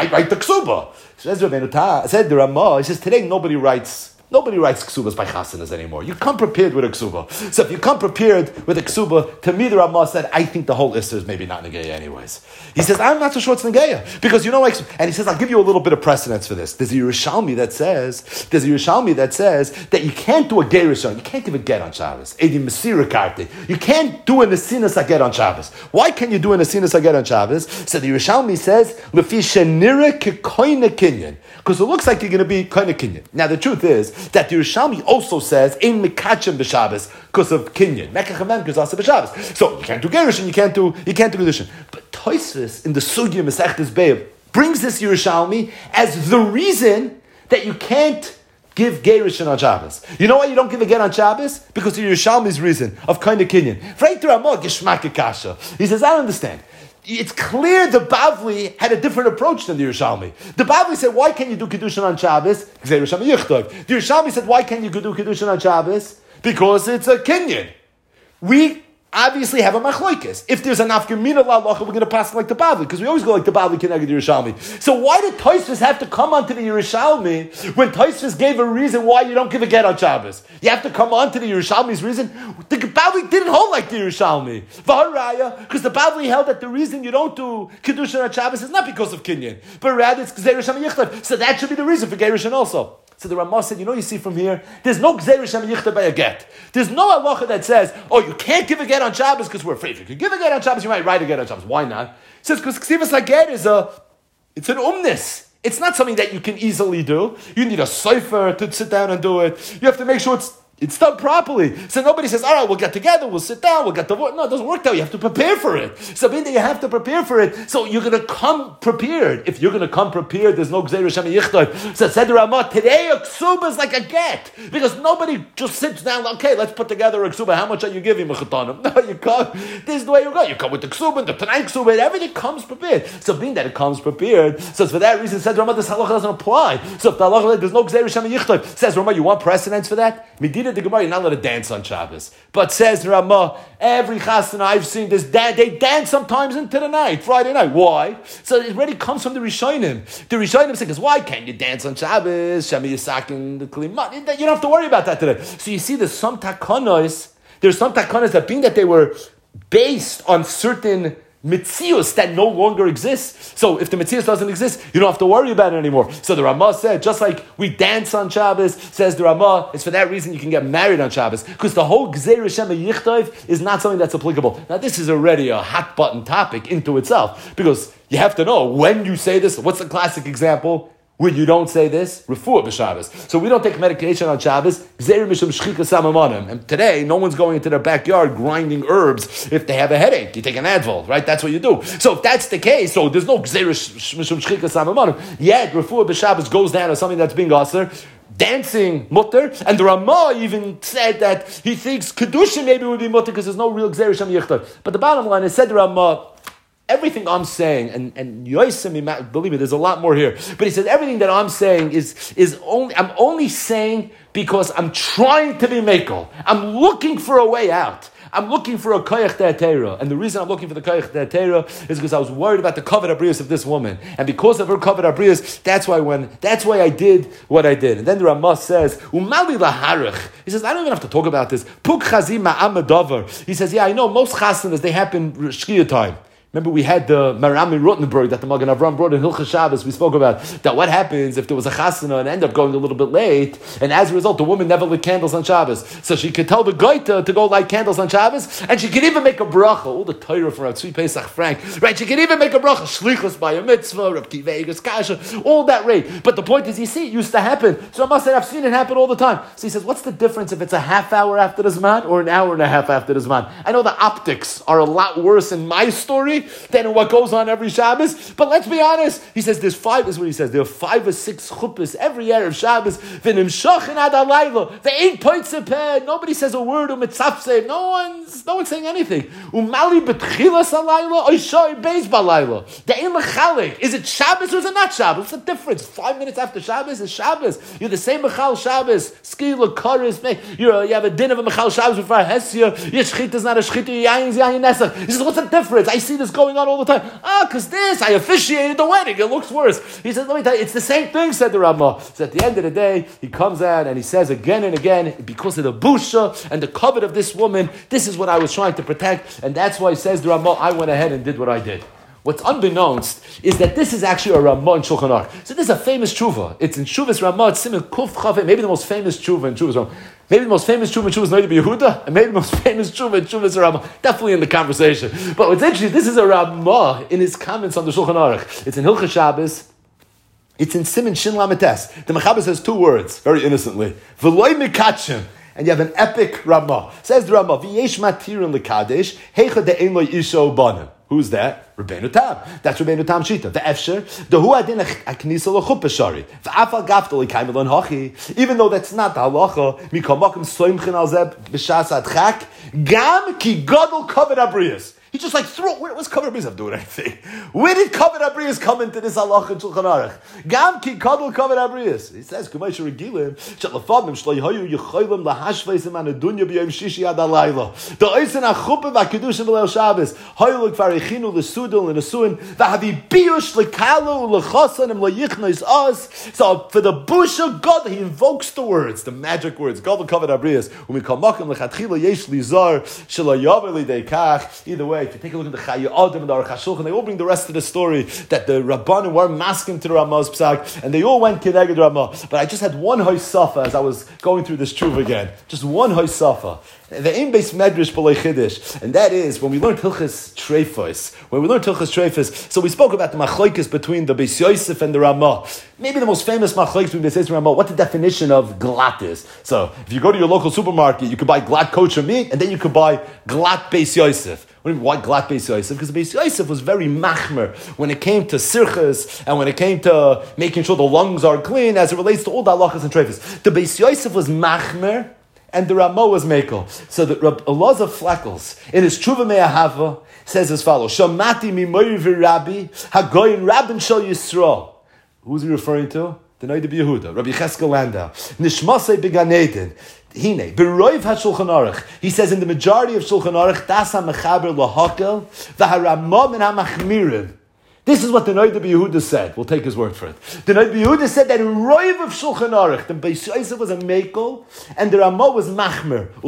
ksuba. Says Rabbeinu Tam, said the Ramah, he says, today nobody writes ksubas by chasanas anymore. You come prepared with a ksuba. So if you come prepared with a ksuba, to me the Ramah said, I think the whole Isser is maybe not Negeya anyways. He says, I'm not so sure it's Negeya. Because and he says, I'll give you a little bit of precedence for this. There's a Yerushalmi that says that you can't do a Gerishon, you can't give a get on Shabbos. Edi Mesira Karti. You can't do a Nesinas Aget on Shabbos. Why can you do a Nesinas Aget on Shabbos? So the Yerushalmi says, Lefi Shenira Kekoine Kinyan. Because it looks like you're going to be Koine Kinyan. Now the truth is, that the Yerushalmi also says in Mekachem b'Shabbos because of Kinyan. Mekachem because also b'Shabbos. So you can't do Gerushin, you can't do Kedushin. But Tosfos in the Sugya Masechtas Be'av brings this Yerushalmi as the reason that you can't give Gerushin on Shabbos. You know why you don't give a get on Shabbos? Because of Yerushalmi's reason of kind of Kinyan. He says, I don't understand. it's clear the Bavli had a different approach than the Yerushalmi. The Bavli said, why can't you do Kiddushin on Shabbos? The Yerushalmi said, why can't you do Kiddushin on Shabbos? Because it's a Kinyan. We obviously have a machlokes. If there's a nafkamina la'alacha, we're going to pass like the Bavli, because we always go like the Bavli connected to Yerushalmi. So why did Tosfos have to come onto the Yerushalmi when Tosfos gave a reason why you don't give a get on Shabbos? You have to come onto the Yerushalmi's reason. The Bavli didn't hold like the Yerushalmi. V'haraya, because the Bavli held that the reason you don't do Kedushin on Shabbos is not because of Kinyan, but rather it's Gzeir Shem Yichtav. So that should be the reason for Gerushin also. So the Ramah said, you see from here, there's no Gzeir Shem Yichtav by a get. There's no halacha that says, you can't give a get on Shabbos because we're afraid. If you can give a get on Shabbos, you might write a get on Shabbos. Why not? He says, because Ksivas Laget it's an umnis. It's not something that you can easily do. You need a cipher to sit down and do it. You have to make sure it's done properly. So nobody says, all right, we'll get together, we'll sit down, we'll get the work. No, it doesn't work that way. You have to prepare for it. So meaning you have to prepare for it. So you're going to come prepared. If you're going to come prepared, there's no Gzeir Shem Yichtav. So said the Ramah, today a ksuba is like a get. Because nobody just sits down, okay, let's put together a ksuba. How much are you giving, Mechatanim? No, you come. This is the way you go. You come with the ksuba, and the Tanai ksuba, and everything comes prepared. So being that it comes prepared, so for that reason, said the Ramah, this halacha doesn't apply. So if the halacha, there's no Gzeir Shem Yichtav. Says Ramah, you want precedence for that? Medina the Gemara, you're not allowed to dance on Shabbos. But says Ramah, every chasana I've seen this, they dance sometimes into the night, Friday night. Why? So it already comes from the Rishonim. The Rishonim say, because why can't you dance on Shabbos? Shemi Yisakin, the Klima. You don't have to worry about that today. So you see there's some takanos that being that they were based on certain Mitzius that no longer exists. So if the Mitzius doesn't exist, you don't have to worry about it anymore. So the Ramah said, just like we dance on Shabbos, says the Ramah, it's for that reason you can get married on Shabbos. Because the whole Gzeir Shem Yichtav is not something that's applicable. Now this is already a hot button topic into itself. Because you have to know when you say this. What's the classic example? When you don't say this, refuah b'Shabbos. So we don't take medication on Shabbos. Gzeir mishum shchika samamanim. And today, no one's going into their backyard grinding herbs if they have a headache. You take an Advil, right? That's what you do. So if that's the case, so there's no gzeir mishum shchika samamanim. Yet refuah b'Shabbos goes down as something that's being aser. Dancing mutter, and the Ramah even said that he thinks kedusha maybe would be mutter because there's no real gzeir shem yichtav. But the bottom line is, said the Ramah, everything I'm saying, and Yosem, believe me, there's a lot more here. But he says everything that I'm saying is only, I'm only saying because I'm trying to be mekel. I'm looking for a way out. I'm looking for a koyach de'atera. And the reason I'm looking for the koyach de'atera is because I was worried about the kavod abrius of this woman. And because of her kavod abrius, that's why I did what I did. And then the Ramah says, Umali laharich. He says, I don't even have to talk about this. Puk chazim ma'am davar. He says, yeah, I know most chasanas, they happen shkia time. Remember, we had the Maram in Rottenburg that the Magen Avram brought in Hilchas Shabbos. We spoke about that. What happens if there was a chasana and ended up going a little bit late, and as a result, the woman never lit candles on Shabbos. So she could tell the goita to go light candles on Shabbos, and she could even make a bracha. All the Torah from Rav Tzvi Pesach Frank, right? She could even make a bracha. Shlichus by a mitzvah, Rav Kivegas Kasha, all that rate. But the point is, you see, it used to happen. So I must say, I've seen it happen all the time. So he says, what's the difference if it's a half hour after the Zman or an hour and a half after the Zman? I know the optics are a lot worse in my story than in what goes on every Shabbos. But let's be honest. He says there's five, is what he says. There are 5 or 6 chuppahs every year of Shabbos. V'nim shochin ad alayla. The 8 points of peh. Nobody says a word. U'mitzafsev. No one's saying anything. U'mali betchilas alayla. Oishoy beis balayla. The ein lechalik. Is it Shabbos or is it not Shabbos? What's the difference? 5 minutes after Shabbos is Shabbos. You're the same Mechal Shabbos. Skila, Koris. You have a din of a Mechal Shabbos before Hesia. Your shchita is not a shchita. Your yayin is yayin nesach. He says, what's the difference? I see this going on all the time. Because I officiated the wedding. It looks worse. He says, let me tell you, it's the same thing, said the Ramah. So at the end of the day, he comes out and he says again and again, because of the busha and the covet of this woman, this is what I was trying to protect. And that's why he says the Ramah, I went ahead and did what I did. What's unbeknownst is that this is actually a Ramah in Shulchan Aruch. So this is a famous tshuva. It's in Shuvas Ramah, it's Siman Kuf Chafet, maybe the most famous tshuva in Shuvas Ramah. Maybe the most famous tshuva in Shuvas Noida Yehuda, and maybe the most famous tshuva in Shuvas Ramah. Definitely in the conversation. But what's interesting, this is a Ramah in his comments on the Shulchan Aruch. It's in Hilchas Shabbos. It's in Siman Shin Lametes. The Mechaber says 2 words, very innocently. V'loi mikachim. And you have an epic Ramah. Says the Ramah, V'yesh matirin l'kadesh, heicha de'en lo isho banim. Who's that? Rabbeinu Tam. That's Rabbeinu Tam Shita. The Efsher, the Hu Adin Aknisa L'Chuppah Shari. The Afal Gaftal L'Kaimel and Hachi. Even though that's not the halacha, Mikol Makom Soimchin Al Zeb B'Shas Adchak. Gam Ki Gadol Kavod Abrius. He just like threw. Where was Kavod Abrius doing anything? Where did Kavod Abrius come into this halacha in Shulchan Aruch? Gam ki kadol Kavod Abrius. He says, "Kumaysha regilim shalafadnim shloi hayu yichaylim lahashveisim an adunya b'yom shishi ad alayla." The oisen achuppah v'kedushim b'leil Shabbos hayu l'kvarechinu l'sudul l'nesuin v'havi biyush l'kalu l'chasanim l'yichnois us. So for the busha God, he invokes the words, the magic words. Gadol Kavod Abrius. Umikamakim l'chatchila yesh lizar shalayav l'deikach. Either way, if you take a look at the Chayei Adam and the Aruch HaShulchan, they all bring the rest of the story that the Rabbanim were masking to the Ramah's psak, and they all went Keneged Ramah. But I just had one hoysafa as I was going through this truv again. Just one hoysafa. The aim based medrash b'lei chiddush, and that is when we learned Hilchas Treifos. So we spoke about the machlokes between the Beis Yosef and the Ramah. Maybe the most famous machlokes between Beis Yosef and Ramah. What the definition of glat is? So if you go to your local supermarket, you could buy glat kosher meat, and then you could buy glat Beis Yosef. What do you mean, why glat Beis Yosef? Because the Beis Yosef was very machmer when it came to sirchas and when it came to making sure the lungs are clean as it relates to all the halachas and treifos. The Beis Yosef was machmer and the Ramah was mekel. So the Elazar Fleckels in his Tshuva Me'ahava says as follows: Shamati mimoyer v'Rabbi hagoyin Rabbin shel Yisrael. Who's he referring to? The Noda B'Yehuda, Rabbi Cheskel Landau. Nishmasei b'Gan Eden. Hine, B'Roiv HaShulchan Aruch. He says in the majority of Shulchan Aruch, Das HaMechaber L'Hakel v'Haramah min HaMachmirim. This is what the Noda B'Yehuda said. We'll take his word for it. The Noda B'Yehuda said that in Roiv of Shulchan Aruch, the Beis Yosef was a mekel, and the Ramah was machmer. But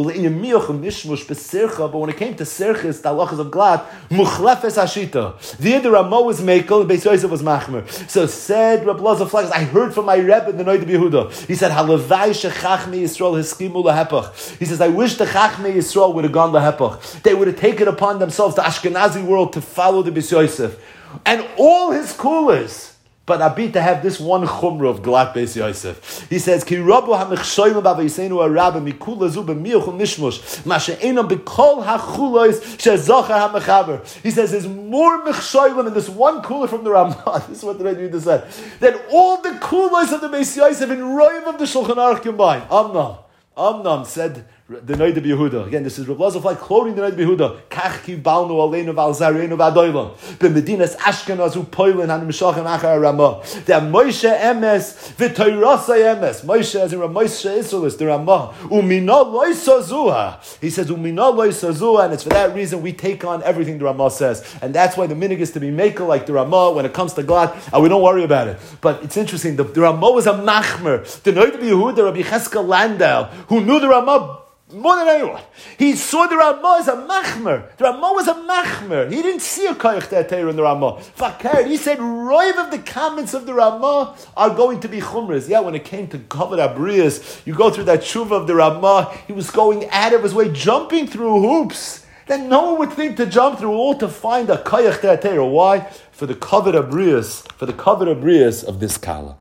when it came to serchis, the halachas of glad, muchlefes hashita. The Ramah was mekel, and Beis Yosef was machmer. So said Reb Elazar Fleckels, I heard from my Rebbe, the Noda B'Yehuda. He said, Halavai shechachmei Yisrael hiskimu lahepach. He says, I wish the Chachmei Yisrael would have gone lahepach. They would have taken upon themselves the Ashkenazi world to follow the Beis Yosef and all his coolers, but Abi to have this one chumrah of Glat Beis Yosef. He says, Ki rabu ha'mechshoyim b'aveiseinu ha'rabba mikula zu b'miyuch u'nishmush ma she'enam b'kol ha'chulos she'zochar ha'mechaber. He says, there's more mechshoyim in this one cooler from the Ramah. This is what the Rebbe said. That all the coolers of the Beis Yosef in Roiv of the Shulchan Aruch combined. Amnam said, the Noda B'Yehuda. Again, this is Reb Elazar Fleck quoting the Noda B'Yehuda. Kach ki balnu aleinu v'al zareinu v'adoylam. B'medinas Ashkenaz u'poilin hanimshachem achar Ramah. That Moshe emes v'toyrasai emes. Moshe as in Moshe Israelis, the Ramah. U'mina loisa zuha. He says, U'mina loisa zuha, and it's for that reason we take on everything the Ramah says. And that's why the minhag is to be makel like the Ramah when it comes to glad, and we don't worry about it. But it's interesting, the Ramah was a machmer. The Noda B'Yehuda, Rabbi Cheskel Landau, who knew the Ramah more than anyone. He saw the Ramah as a machmer. The Ramah was a machmer. He didn't see a koyach te'atayr in the Ramah. Fakir, he said, Roiv of the comments of the Ramah are going to be chumras. Yeah, when it came to Kavod Abrius, you go through that tshuva of the Ramah, he was going out of his way, jumping through hoops that no one would think to jump through, all to find a koyach te'atayr. Why? For the Kavod Abrius of this kala.